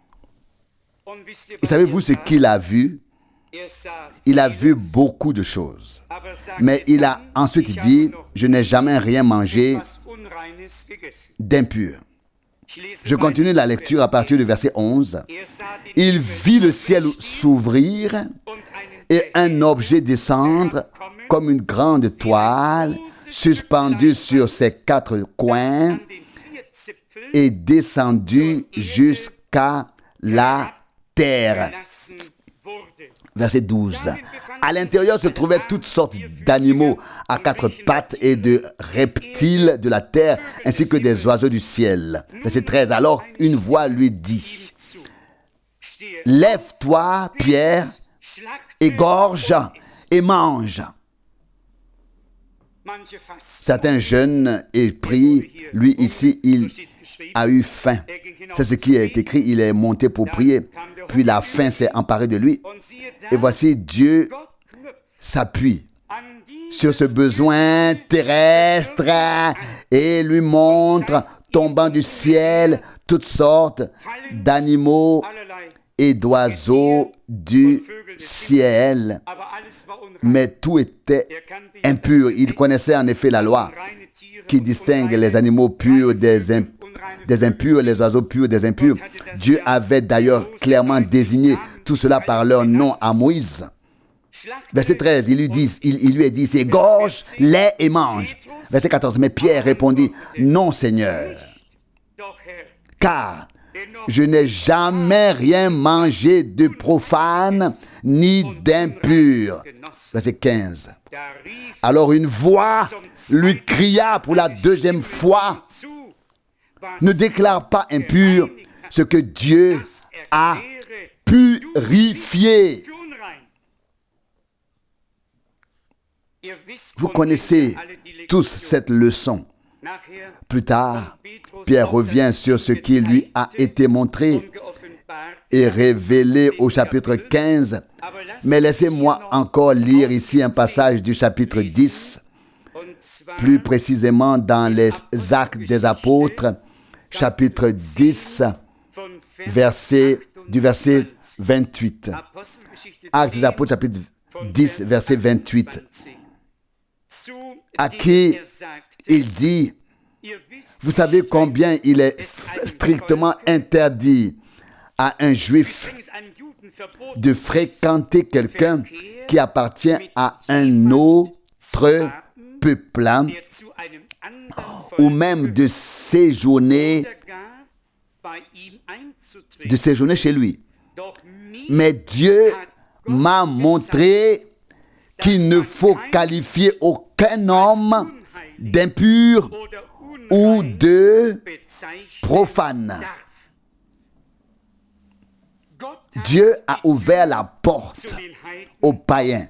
Speaker 1: Et savez-vous ce qu'il a vu? Il a vu beaucoup de choses. Mais il a ensuite dit, je n'ai jamais rien mangé d'impur. Je continue la lecture à partir du verset 11. Il vit le ciel s'ouvrir et un objet descendre comme une grande toile suspendue sur ses quatre coins et descendue jusqu'à la terre. Verset 12. À l'intérieur se trouvaient toutes sortes d'animaux à quatre pattes et de reptiles de la terre, ainsi que des oiseaux du ciel. Verset 13. Alors une voix lui dit, « Lève-toi, Pierre, égorge et mange. » Certains jeunes et prient. Lui ici, il a eu faim. C'est ce qui est écrit. Il est monté pour prier. Puis la faim s'est emparée de lui. Et voici, Dieu s'appuie sur ce besoin terrestre et lui montre, tombant du ciel, toutes sortes d'animaux et d'oiseaux du ciel. Mais tout était impur. Il connaissait en effet la loi qui distingue les animaux purs des impurs, les oiseaux purs des impurs. Dieu avait d'ailleurs clairement désigné tout cela par leur nom à Moïse. Verset 13, il lui a dit, égorge, lait et mange. Verset 14, mais Pierre répondit, non Seigneur, car je n'ai jamais rien mangé de profane ni d'impur. Verset 15. Alors une voix lui cria pour la deuxième fois, ne déclare pas impur ce que Dieu a purifié. Vous connaissez tous cette leçon. Plus tard, Pierre revient sur ce qui lui a été montré et révélé au chapitre 15. Mais laissez-moi encore lire ici un passage du chapitre 10, plus précisément dans les Actes des Apôtres, chapitre 10, du verset 28. Actes des Apôtres, chapitre 10, verset 28. À qui il dit, vous savez combien il est strictement interdit à un juif de fréquenter quelqu'un qui appartient à un autre peuple ou même de séjourner chez lui. Mais Dieu m'a montré qu'il ne faut qualifier aucun homme d'impur ou de profane. Dieu a ouvert la porte aux païens.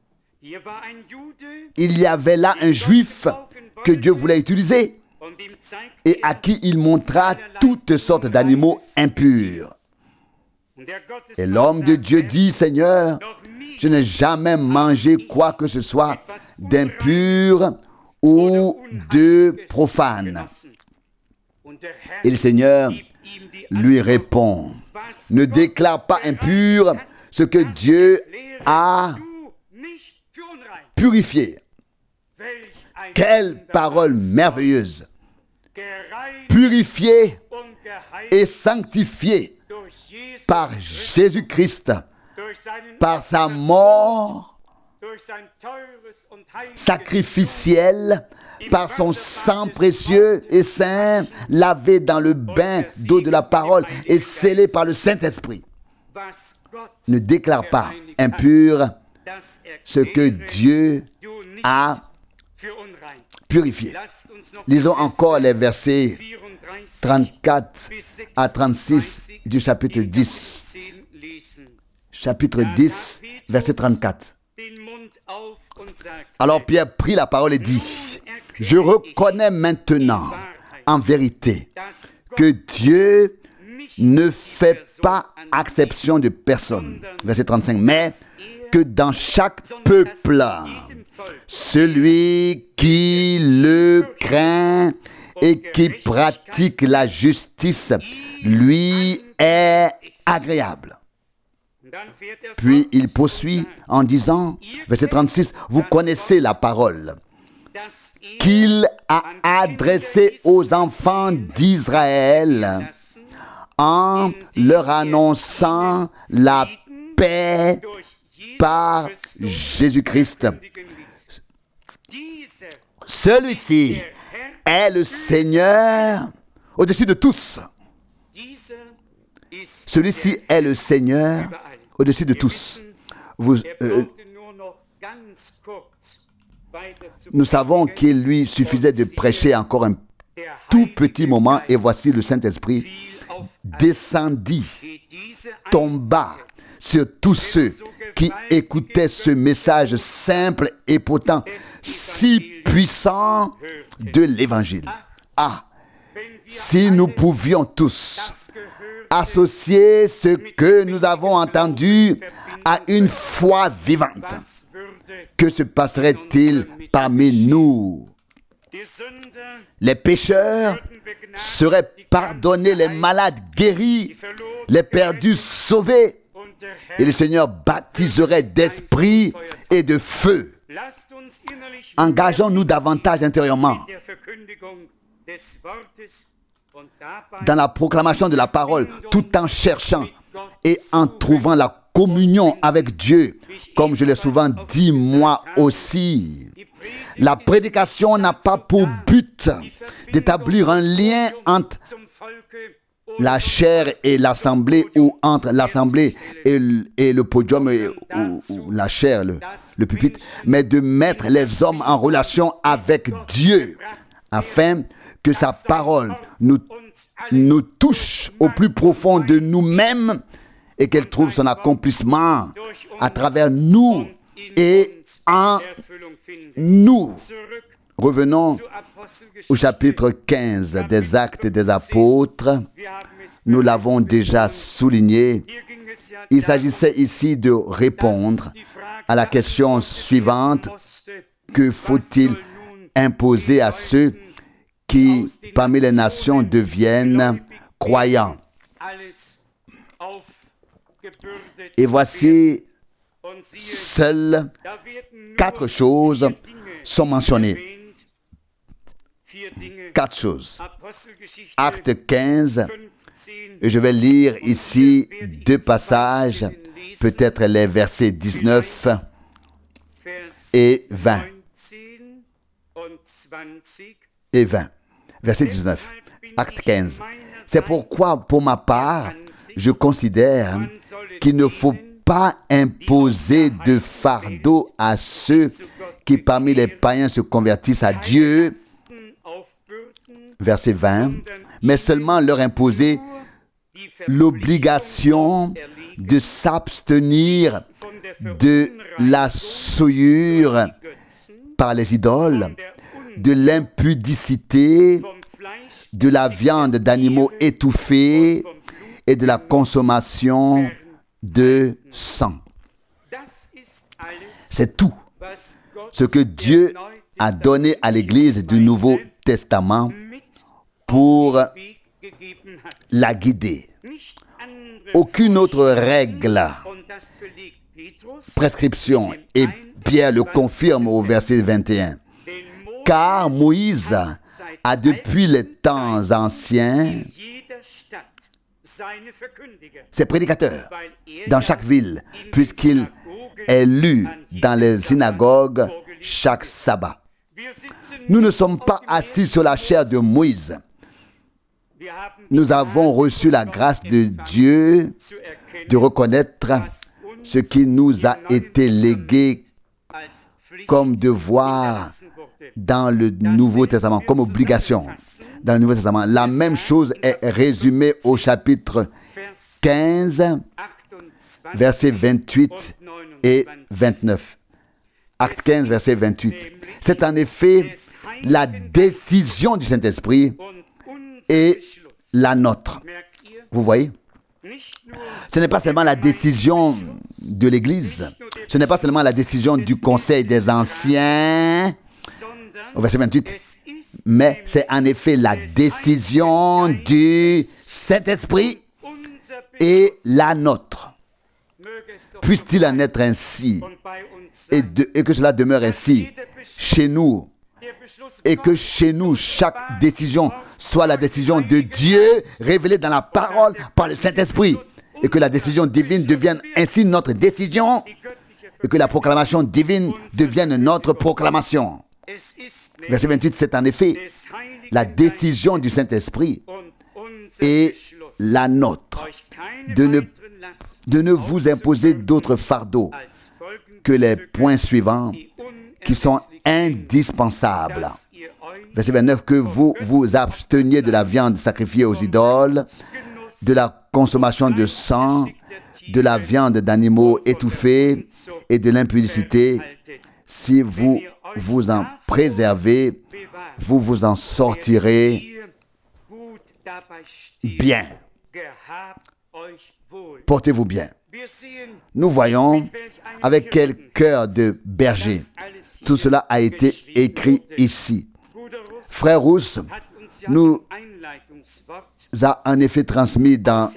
Speaker 1: Il y avait là un juif que Dieu voulait utiliser et à qui il montra toutes sortes d'animaux impurs. Et l'homme de Dieu dit, Seigneur, je n'ai jamais mangé quoi que ce soit d'impur ou de profane. Et le Seigneur lui répond, ne déclare pas impur ce que Dieu a purifié. Quelle parole merveilleuse! Purifié et sanctifié par Jésus-Christ, par sa mort sacrificielle, par son sang précieux et saint, lavé dans le bain d'eau de la parole et scellé par le Saint-Esprit. Ne déclare pas impur ce que Dieu a purifié. Lisons encore les versets 34 à 36 du chapitre 10. Chapitre 10, verset 34. Alors Pierre prit la parole et dit, « Je reconnais maintenant, en vérité, que Dieu ne fait pas exception de personne. » Verset 35. « Mais que dans chaque peuple, celui qui le craint et qui pratique la justice, lui est agréable. » Puis il poursuit en disant, verset 36, « Vous connaissez la parole qu'il a adressée aux enfants d'Israël en leur annonçant la paix par Jésus-Christ. Celui-ci est le Seigneur au-dessus de tous. » Celui-ci est le Seigneur au-dessus de tous. Nous savons qu'il lui suffisait de prêcher encore un tout petit moment et voici le Saint-Esprit descendit, tomba sur tous ceux qui écoutaient ce message simple et pourtant si puissant de l'Évangile. Ah, si nous pouvions tous associer ce que nous avons entendu à une foi vivante, que se passerait-il parmi nous? Les pécheurs seraient pardonnés, les malades guéris, les perdus sauvés, et le Seigneur baptiserait d'esprit et de feu. Engageons-nous davantage intérieurement dans la proclamation de la parole, tout en cherchant et en trouvant la communion avec Dieu, comme je l'ai souvent dit moi aussi. La prédication n'a pas pour but d'établir un lien entre la chair et l'assemblée, ou entre l'assemblée et le podium, ou la chair, le pupitre, mais de mettre les hommes en relation avec Dieu, afin que sa parole nous touche au plus profond de nous-mêmes et qu'elle trouve son accomplissement à travers nous et en nous. Revenons au chapitre 15 des Actes des Apôtres. Nous l'avons déjà souligné. Il s'agissait ici de répondre à la question suivante: que faut-il imposer à ceux qui, parmi les nations, deviennent croyants? Et voici, seules 4 choses sont mentionnées. 4 choses. Acte 15, et je vais lire ici 2 passages, peut-être les versets 19 et 20. Et 20. Verset 19. Acte 15. C'est pourquoi, pour ma part, je considère qu'il ne faut pas imposer de fardeau à ceux qui, parmi les païens, se convertissent à Dieu. Verset 20. Mais seulement leur imposer l'obligation de s'abstenir de la souillure par les idoles, de l'impudicité, de la viande d'animaux étouffés et de la consommation de sang. C'est tout ce que Dieu a donné à l'Église du Nouveau Testament pour la guider. Aucune autre règle, prescription, et Pierre le confirme au verset 21. Car Moïse a depuis les temps anciens ses prédicateurs dans chaque ville, puisqu'il est lu dans les synagogues chaque sabbat. Nous ne sommes pas assis sur la chair de Moïse. Nous avons reçu la grâce de Dieu de reconnaître ce qui nous a été légué comme devoir dans le Nouveau Testament, comme obligation dans le Nouveau Testament. La même chose est résumée au chapitre 15, versets 28 et 29. Acte 15, verset 28. C'est en effet la décision du Saint-Esprit et la nôtre. Vous voyez? Ce n'est pas seulement la décision de l'Église, ce n'est pas seulement la décision du Conseil des Anciens, au verset 28, mais c'est en effet la décision du Saint-Esprit et la nôtre. Puisse-t-il en être ainsi et que cela demeure ainsi chez nous, et que chez nous, chaque décision soit la décision de Dieu révélée dans la parole par le Saint-Esprit, et que la décision divine devienne ainsi notre décision, et que la proclamation divine devienne notre proclamation. Verset 28, c'est en effet la décision du Saint-Esprit et la nôtre de ne vous imposer d'autres fardeaux que les points suivants qui sont indispensables. Verset 29, que vous vous absteniez de la viande sacrifiée aux idoles, de la consommation de sang, de la viande d'animaux étouffés et de l'impudicité. Si vous vous en préservez, vous vous en sortirez bien. Portez-vous bien. Nous voyons avec quel cœur de berger tout cela a été écrit ici. Frère Rousse nous a en effet transmis dans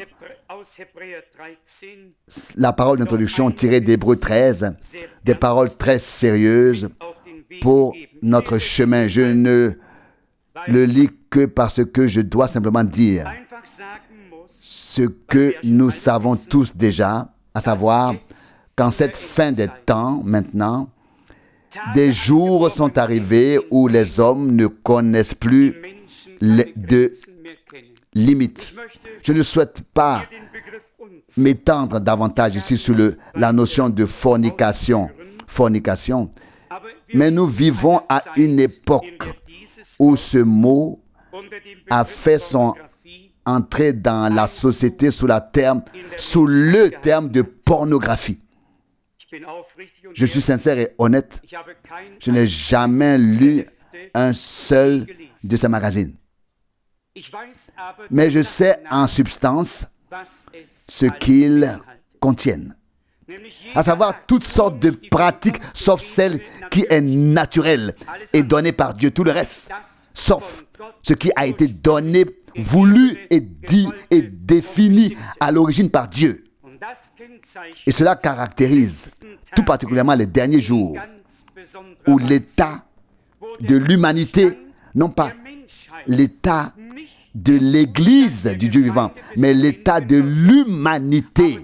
Speaker 1: la parole d'introduction tirée d'Hébreux 13, des paroles très sérieuses pour notre chemin. Je ne le lis que parce que je dois simplement dire ce que nous savons tous déjà, à savoir qu'en cette fin des temps, maintenant, des jours sont arrivés où les hommes ne connaissent plus de limites. Je ne souhaite pas m'étendre davantage ici sur la notion de fornication, mais nous vivons à une époque où ce mot a fait son entrée dans la société sous le terme de pornographie. Je suis sincère et honnête, je n'ai jamais lu un seul de ces magazines. Mais je sais en substance ce qu'ils contiennent. À savoir toutes sortes de pratiques, sauf celle qui est naturelle et donnée par Dieu. Tout le reste, sauf ce qui a été donné, voulu et dit et défini à l'origine par Dieu. Et cela caractérise tout particulièrement les derniers jours où l'état de l'humanité, non pas l'état de l'Église du Dieu vivant, mais l'état de l'humanité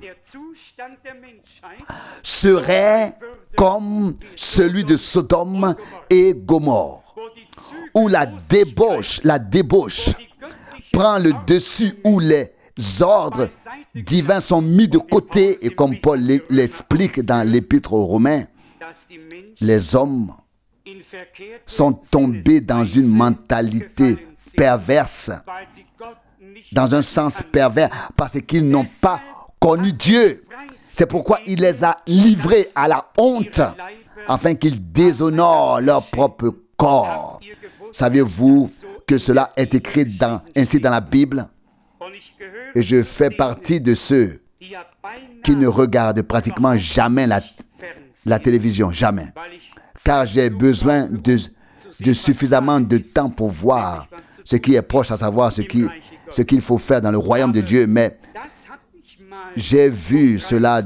Speaker 1: serait comme celui de Sodome et Gomorrhe, où la débauche prend le dessus, où les ordres divins sont mis de côté, et comme Paul l'explique dans l'Épître aux Romains, les hommes sont tombés dans une mentalité perverse, dans un sens pervers, parce qu'ils n'ont pas connu Dieu. C'est pourquoi il les a livrés à la honte, afin qu'ils déshonorent leur propre corps. Saviez-vous que cela est écrit ainsi dans la Bible? Et je fais partie de ceux qui ne regardent pratiquement jamais la télévision, jamais. Car j'ai besoin de suffisamment de temps pour voir ce qui est proche, à savoir ce qu'il faut faire dans le royaume de Dieu. Mais j'ai vu cela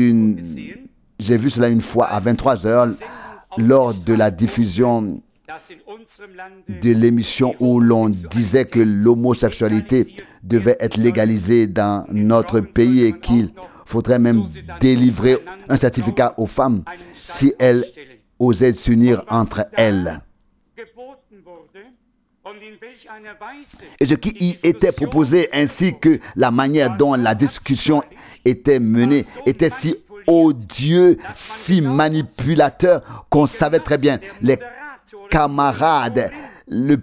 Speaker 1: une fois à 23 heures lors de la diffusion de l'émission où l'on disait que l'homosexualité devait être légalisée dans notre pays et qu'il faudrait même délivrer un certificat aux femmes si elles osaient s'unir entre elles. Et ce qui y était proposé ainsi que la manière dont la discussion était menée était si odieux, si manipulateur qu'on savait très bien les camarades, le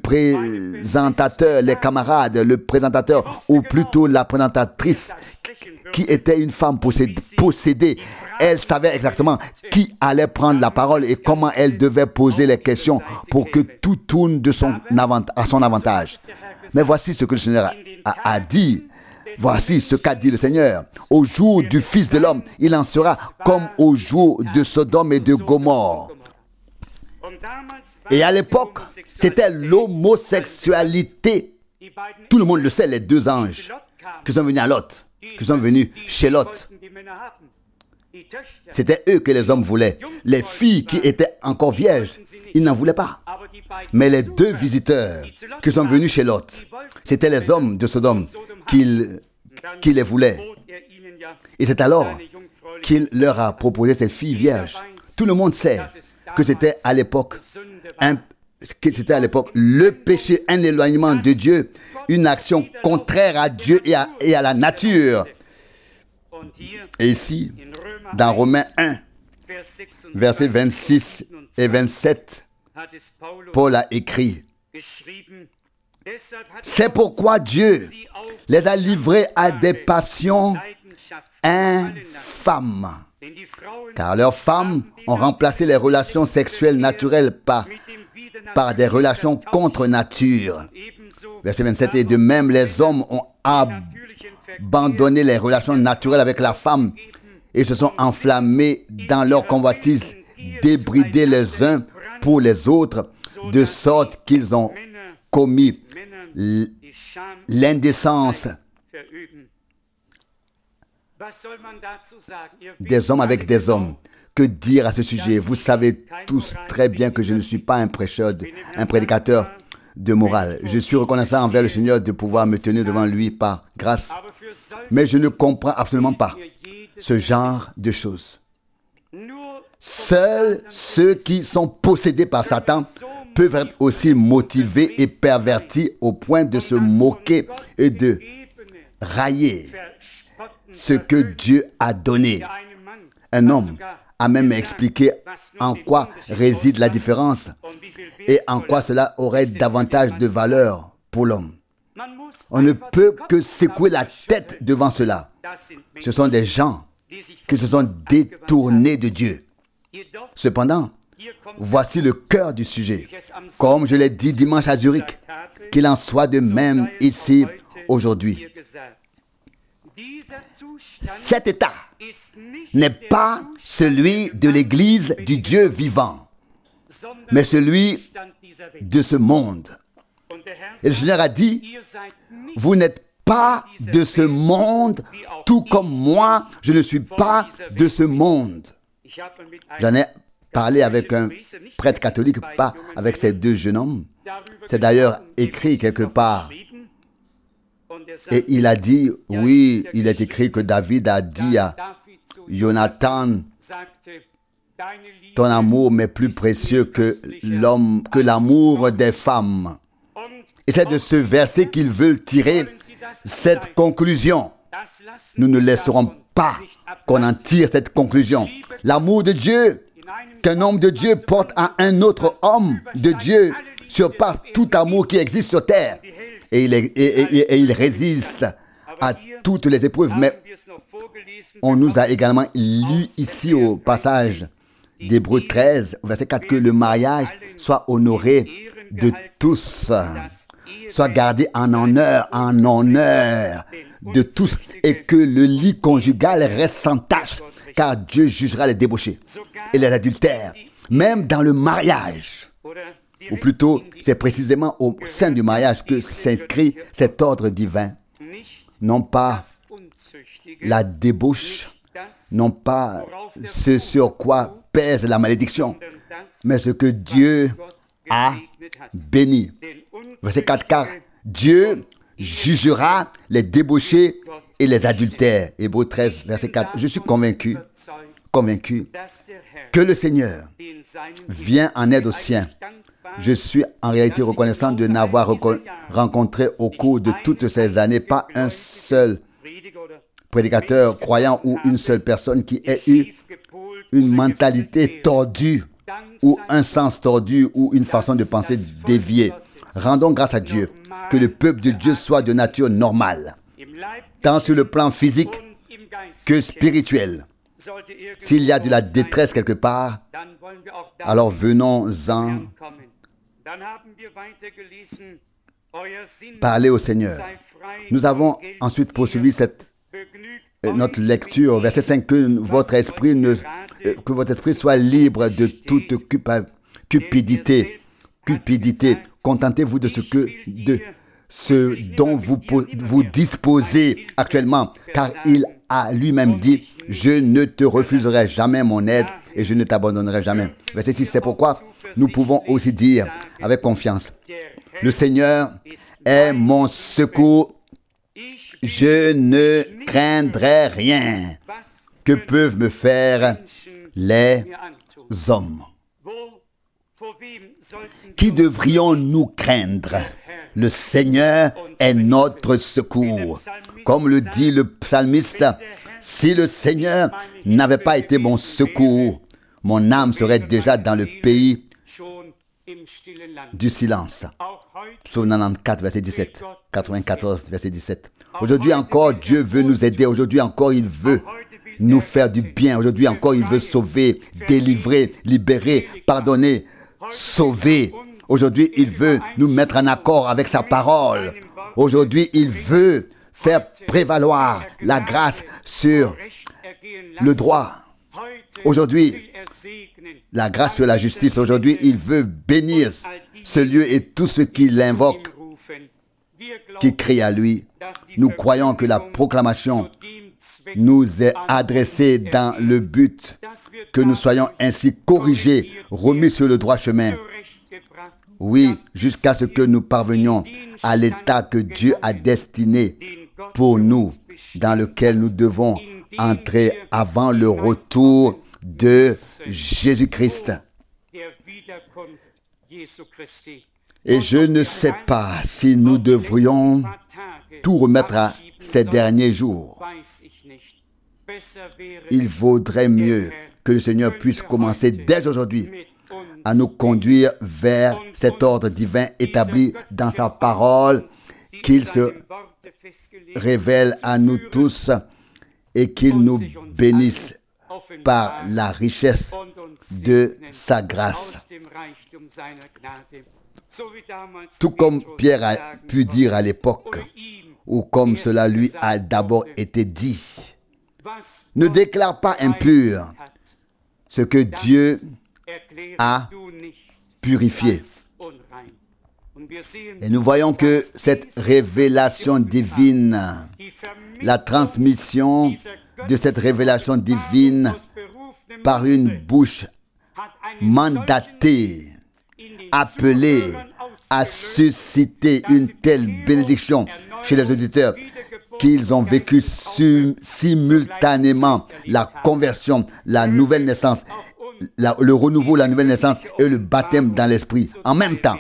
Speaker 1: présentateur ou plutôt la présentatrice qui était une femme possédée, elle savait exactement qui allait prendre la parole et comment elle devait poser les questions pour que tout tourne à son avantage. Mais voici ce que le Seigneur a dit. Voici ce qu'a dit le Seigneur. Au jour du Fils de l'homme, il en sera comme au jour de Sodome et de Gomorrhe. Et à l'époque, c'était l'homosexualité. Tout le monde le sait, les deux anges qui sont venus à Lot, qui sont venus chez Lot. C'était eux que les hommes voulaient. Les filles qui étaient encore vierges, ils n'en voulaient pas. Mais les deux visiteurs qui sont venus chez Lot, c'était les hommes de Sodome qui les voulaient. Et c'est alors qu'il leur a proposé ces filles vierges. Tout le monde sait que c'était à l'époque le péché, un éloignement de Dieu, une action contraire à Dieu et à la nature. Et ici, dans Romains 1, versets 26 et 27, Paul a écrit: c'est pourquoi Dieu les a livrés à des passions infâmes, car leurs femmes ont remplacé les relations sexuelles naturelles par des relations contre nature. Verset 27, et de même les hommes ont abandonné les relations naturelles avec la femme et se sont enflammés dans leur convoitise, débridés les uns pour les autres, de sorte qu'ils ont commis l'indécence des hommes avec des hommes. Que dire à ce sujet? Vous savez tous très bien que je ne suis pas un prédicateur de morale. Je suis reconnaissant envers le Seigneur de pouvoir me tenir devant lui par grâce. Mais je ne comprends absolument pas ce genre de choses. Seuls ceux qui sont possédés par Satan peuvent être aussi motivés et pervertis au point de se moquer et de railler ce que Dieu a donné. Un homme a même expliqué en quoi réside la différence et en quoi cela aurait davantage de valeur pour l'homme. On ne peut que secouer la tête devant cela. Ce sont des gens qui se sont détournés de Dieu. Cependant, voici le cœur du sujet. Comme je l'ai dit dimanche à Zurich, qu'il en soit de même ici aujourd'hui. Cet état n'est pas celui de l'Église du Dieu vivant, mais celui de ce monde. Et le Seigneur a dit, vous n'êtes pas de ce monde, tout comme moi, je ne suis pas de ce monde. J'en ai parlé avec un prêtre catholique, pas avec ces deux jeunes hommes. C'est d'ailleurs écrit quelque part. Et il a dit, oui, il est écrit que David a dit à Jonathan, ton amour m'est plus précieux que l'amour des femmes. Et c'est de ce verset qu'ils veulent tirer cette conclusion. Nous ne laisserons pas qu'on en tire cette conclusion. L'amour de Dieu qu'un homme de Dieu porte à un autre homme de Dieu surpasse tout amour qui existe sur terre. Et il résiste à toutes les épreuves, mais on nous a également lu ici au passage d'Hébreux 13, verset 4, que le mariage soit honoré de tous, soit gardé en honneur de tous, et que le lit conjugal reste sans tache, car Dieu jugera les débauchés et les adultères, même dans le mariage. Ou plutôt, c'est précisément au sein du mariage que s'inscrit cet ordre divin. Non pas la débauche, non pas ce sur quoi pèse la malédiction, mais ce que Dieu a béni. Verset 4, car Dieu jugera les débauchés et les adultères. Hébreux 13, verset 4. Je suis convaincu que le Seigneur vient en aide aux siens. Je suis en réalité reconnaissant de n'avoir rencontré au cours de toutes ces années pas un seul prédicateur croyant ou une seule personne qui ait eu une mentalité tordue ou un sens tordu ou une façon de penser déviée. Rendons grâce à Dieu que le peuple de Dieu soit de nature normale, tant sur le plan physique que spirituel. S'il y a de la détresse quelque part, alors venons-en parler au Seigneur. Nous avons ensuite poursuivi notre lecture, verset 5, que votre esprit soit libre de toute cupidité. Contentez-vous de ce dont vous disposez actuellement, car il a lui-même dit, je ne te refuserai jamais mon aide et je ne t'abandonnerai jamais. Verset 6, c'est pourquoi nous pouvons aussi dire avec confiance, le Seigneur est mon secours, je ne craindrai rien. Que peuvent me faire les hommes? Qui devrions-nous craindre? Le Seigneur est notre secours. Comme le dit le psalmiste, si le Seigneur n'avait pas été mon secours, mon âme serait déjà dans le pays du silence. Psaume 94, verset 17. 94, verset 17. Aujourd'hui encore, Dieu veut nous aider. Aujourd'hui encore, il veut nous faire du bien. Aujourd'hui encore, il veut sauver, délivrer, libérer, pardonner, sauver. Aujourd'hui, il veut nous mettre en accord avec sa parole. Aujourd'hui, il veut faire prévaloir la grâce sur le droit. Aujourd'hui, la grâce sur la justice. Aujourd'hui, il veut bénir ce lieu et tous ceux qui l'invoquent, qui crient à lui. Nous croyons que la proclamation nous est adressée dans le but que nous soyons ainsi corrigés, remis sur le droit chemin. Oui, jusqu'à ce que nous parvenions à l'état que Dieu a destiné pour nous, dans lequel nous devons entrer avant le retour de Jésus-Christ. Et je ne sais pas si nous devrions tout remettre à ces derniers jours. Il vaudrait mieux que le Seigneur puisse commencer dès aujourd'hui à nous conduire vers cet ordre divin établi dans sa parole, qu'il se révèle à nous tous et qu'il nous bénisse par la richesse de sa grâce. Tout comme Pierre a pu dire à l'époque, ou comme cela lui a d'abord été dit, ne déclare pas impur ce que Dieu a purifié. Et nous voyons que cette révélation divine, la transmission de cette révélation divine par une bouche mandatée, appelée à susciter une telle bénédiction chez les auditeurs qu'ils ont vécu simultanément la conversion, la nouvelle naissance, le renouveau, la nouvelle naissance et le baptême dans l'esprit en même temps.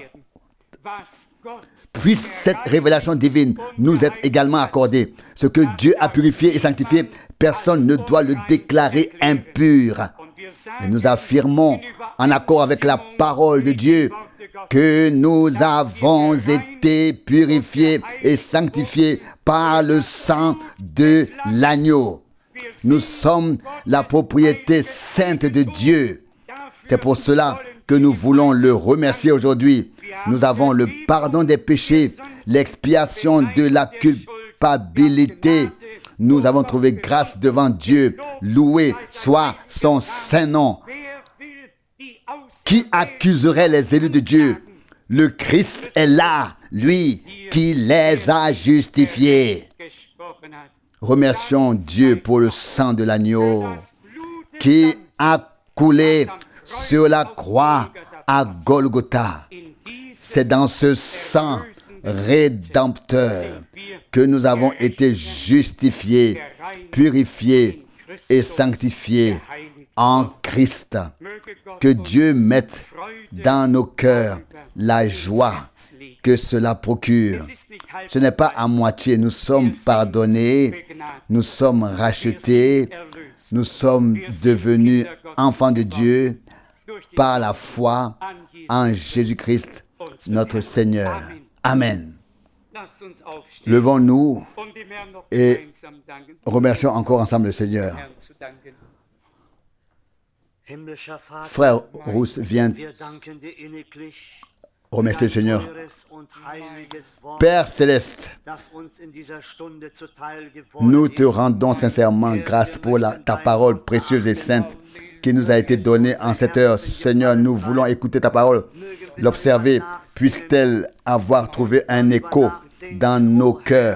Speaker 1: Puisse cette révélation divine nous être également accordée. Ce que Dieu a purifié et sanctifié, personne ne doit le déclarer impur. Et nous affirmons, en accord avec la parole de Dieu, que nous avons été purifiés et sanctifiés par le sang de l'agneau. Nous sommes la propriété sainte de Dieu. C'est pour cela que nous voulons le remercier aujourd'hui. Nous avons le pardon des péchés, l'expiation de la culpabilité. Nous avons trouvé grâce devant Dieu. Loué soit son saint nom. Qui accuserait les élus de Dieu? Le Christ est là, lui qui les a justifiés. Remercions Dieu pour le sang de l'agneau qui a coulé sur la croix à Golgotha. C'est dans ce sang rédempteur que nous avons été justifiés, purifiés et sanctifiés en Christ. Que Dieu mette dans nos cœurs la joie que cela procure. Ce n'est pas à moitié. Nous sommes pardonnés, nous sommes rachetés, nous sommes devenus enfants de Dieu par la foi en Jésus-Christ, notre Seigneur. Amen. Levons-nous et remercions encore ensemble le Seigneur. Frère Rousse vient remercier le Seigneur. Père céleste, nous te rendons sincèrement grâce pour ta parole précieuse et sainte qui nous a été donnée en cette heure. Seigneur, nous voulons écouter ta parole, l'observer. Puisse-t-elle avoir trouvé un écho dans nos cœurs?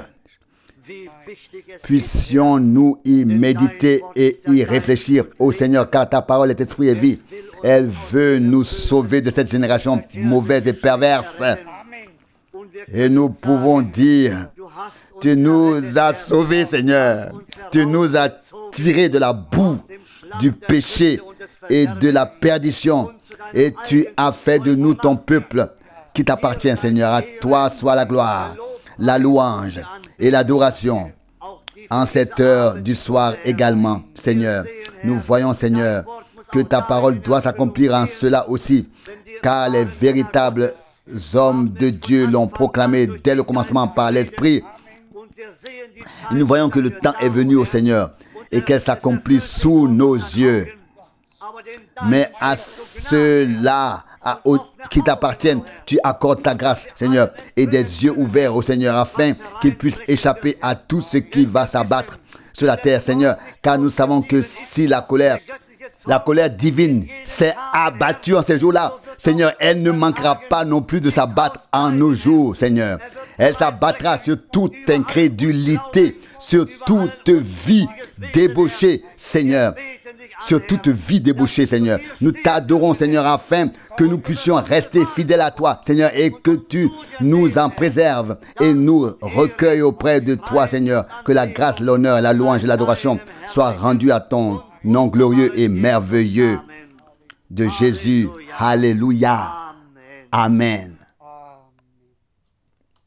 Speaker 1: Puissions-nous y méditer et y réfléchir, ô Seigneur, car ta parole est esprit et vie. Elle veut nous sauver de cette génération mauvaise et perverse. Et nous pouvons dire, tu nous as sauvés, Seigneur. Tu nous as tirés de la boue, du péché et de la perdition. Et tu as fait de nous ton peuple qui t'appartient, Seigneur. À toi soit la gloire, la louange et l'adoration. En cette heure du soir également, Seigneur, nous voyons, Seigneur, que ta parole doit s'accomplir en cela aussi, car les véritables hommes de Dieu l'ont proclamé dès le commencement par l'Esprit. Nous voyons que le temps est venu au Seigneur et qu'elle s'accomplit sous nos yeux. Mais à ceux-là qui t'appartiennent, tu accordes ta grâce, Seigneur, et des yeux ouverts au Seigneur, afin qu'ils puissent échapper à tout ce qui va s'abattre sur la terre, Seigneur, car nous savons que si la colère divine s'est abattue en ces jours-là, Seigneur, elle ne manquera pas non plus de s'abattre en nos jours, Seigneur. Elle s'abattra sur toute incrédulité, sur toute vie débauchée, Seigneur. Sur toute vie débauchée, Seigneur. Nous t'adorons, Seigneur, afin que nous puissions rester fidèles à toi, Seigneur, et que tu nous en préserves et nous recueilles auprès de toi, Seigneur. Que la grâce, l'honneur, la louange et l'adoration soient rendues à ton nom glorieux et merveilleux de Jésus. Alléluia. Amen.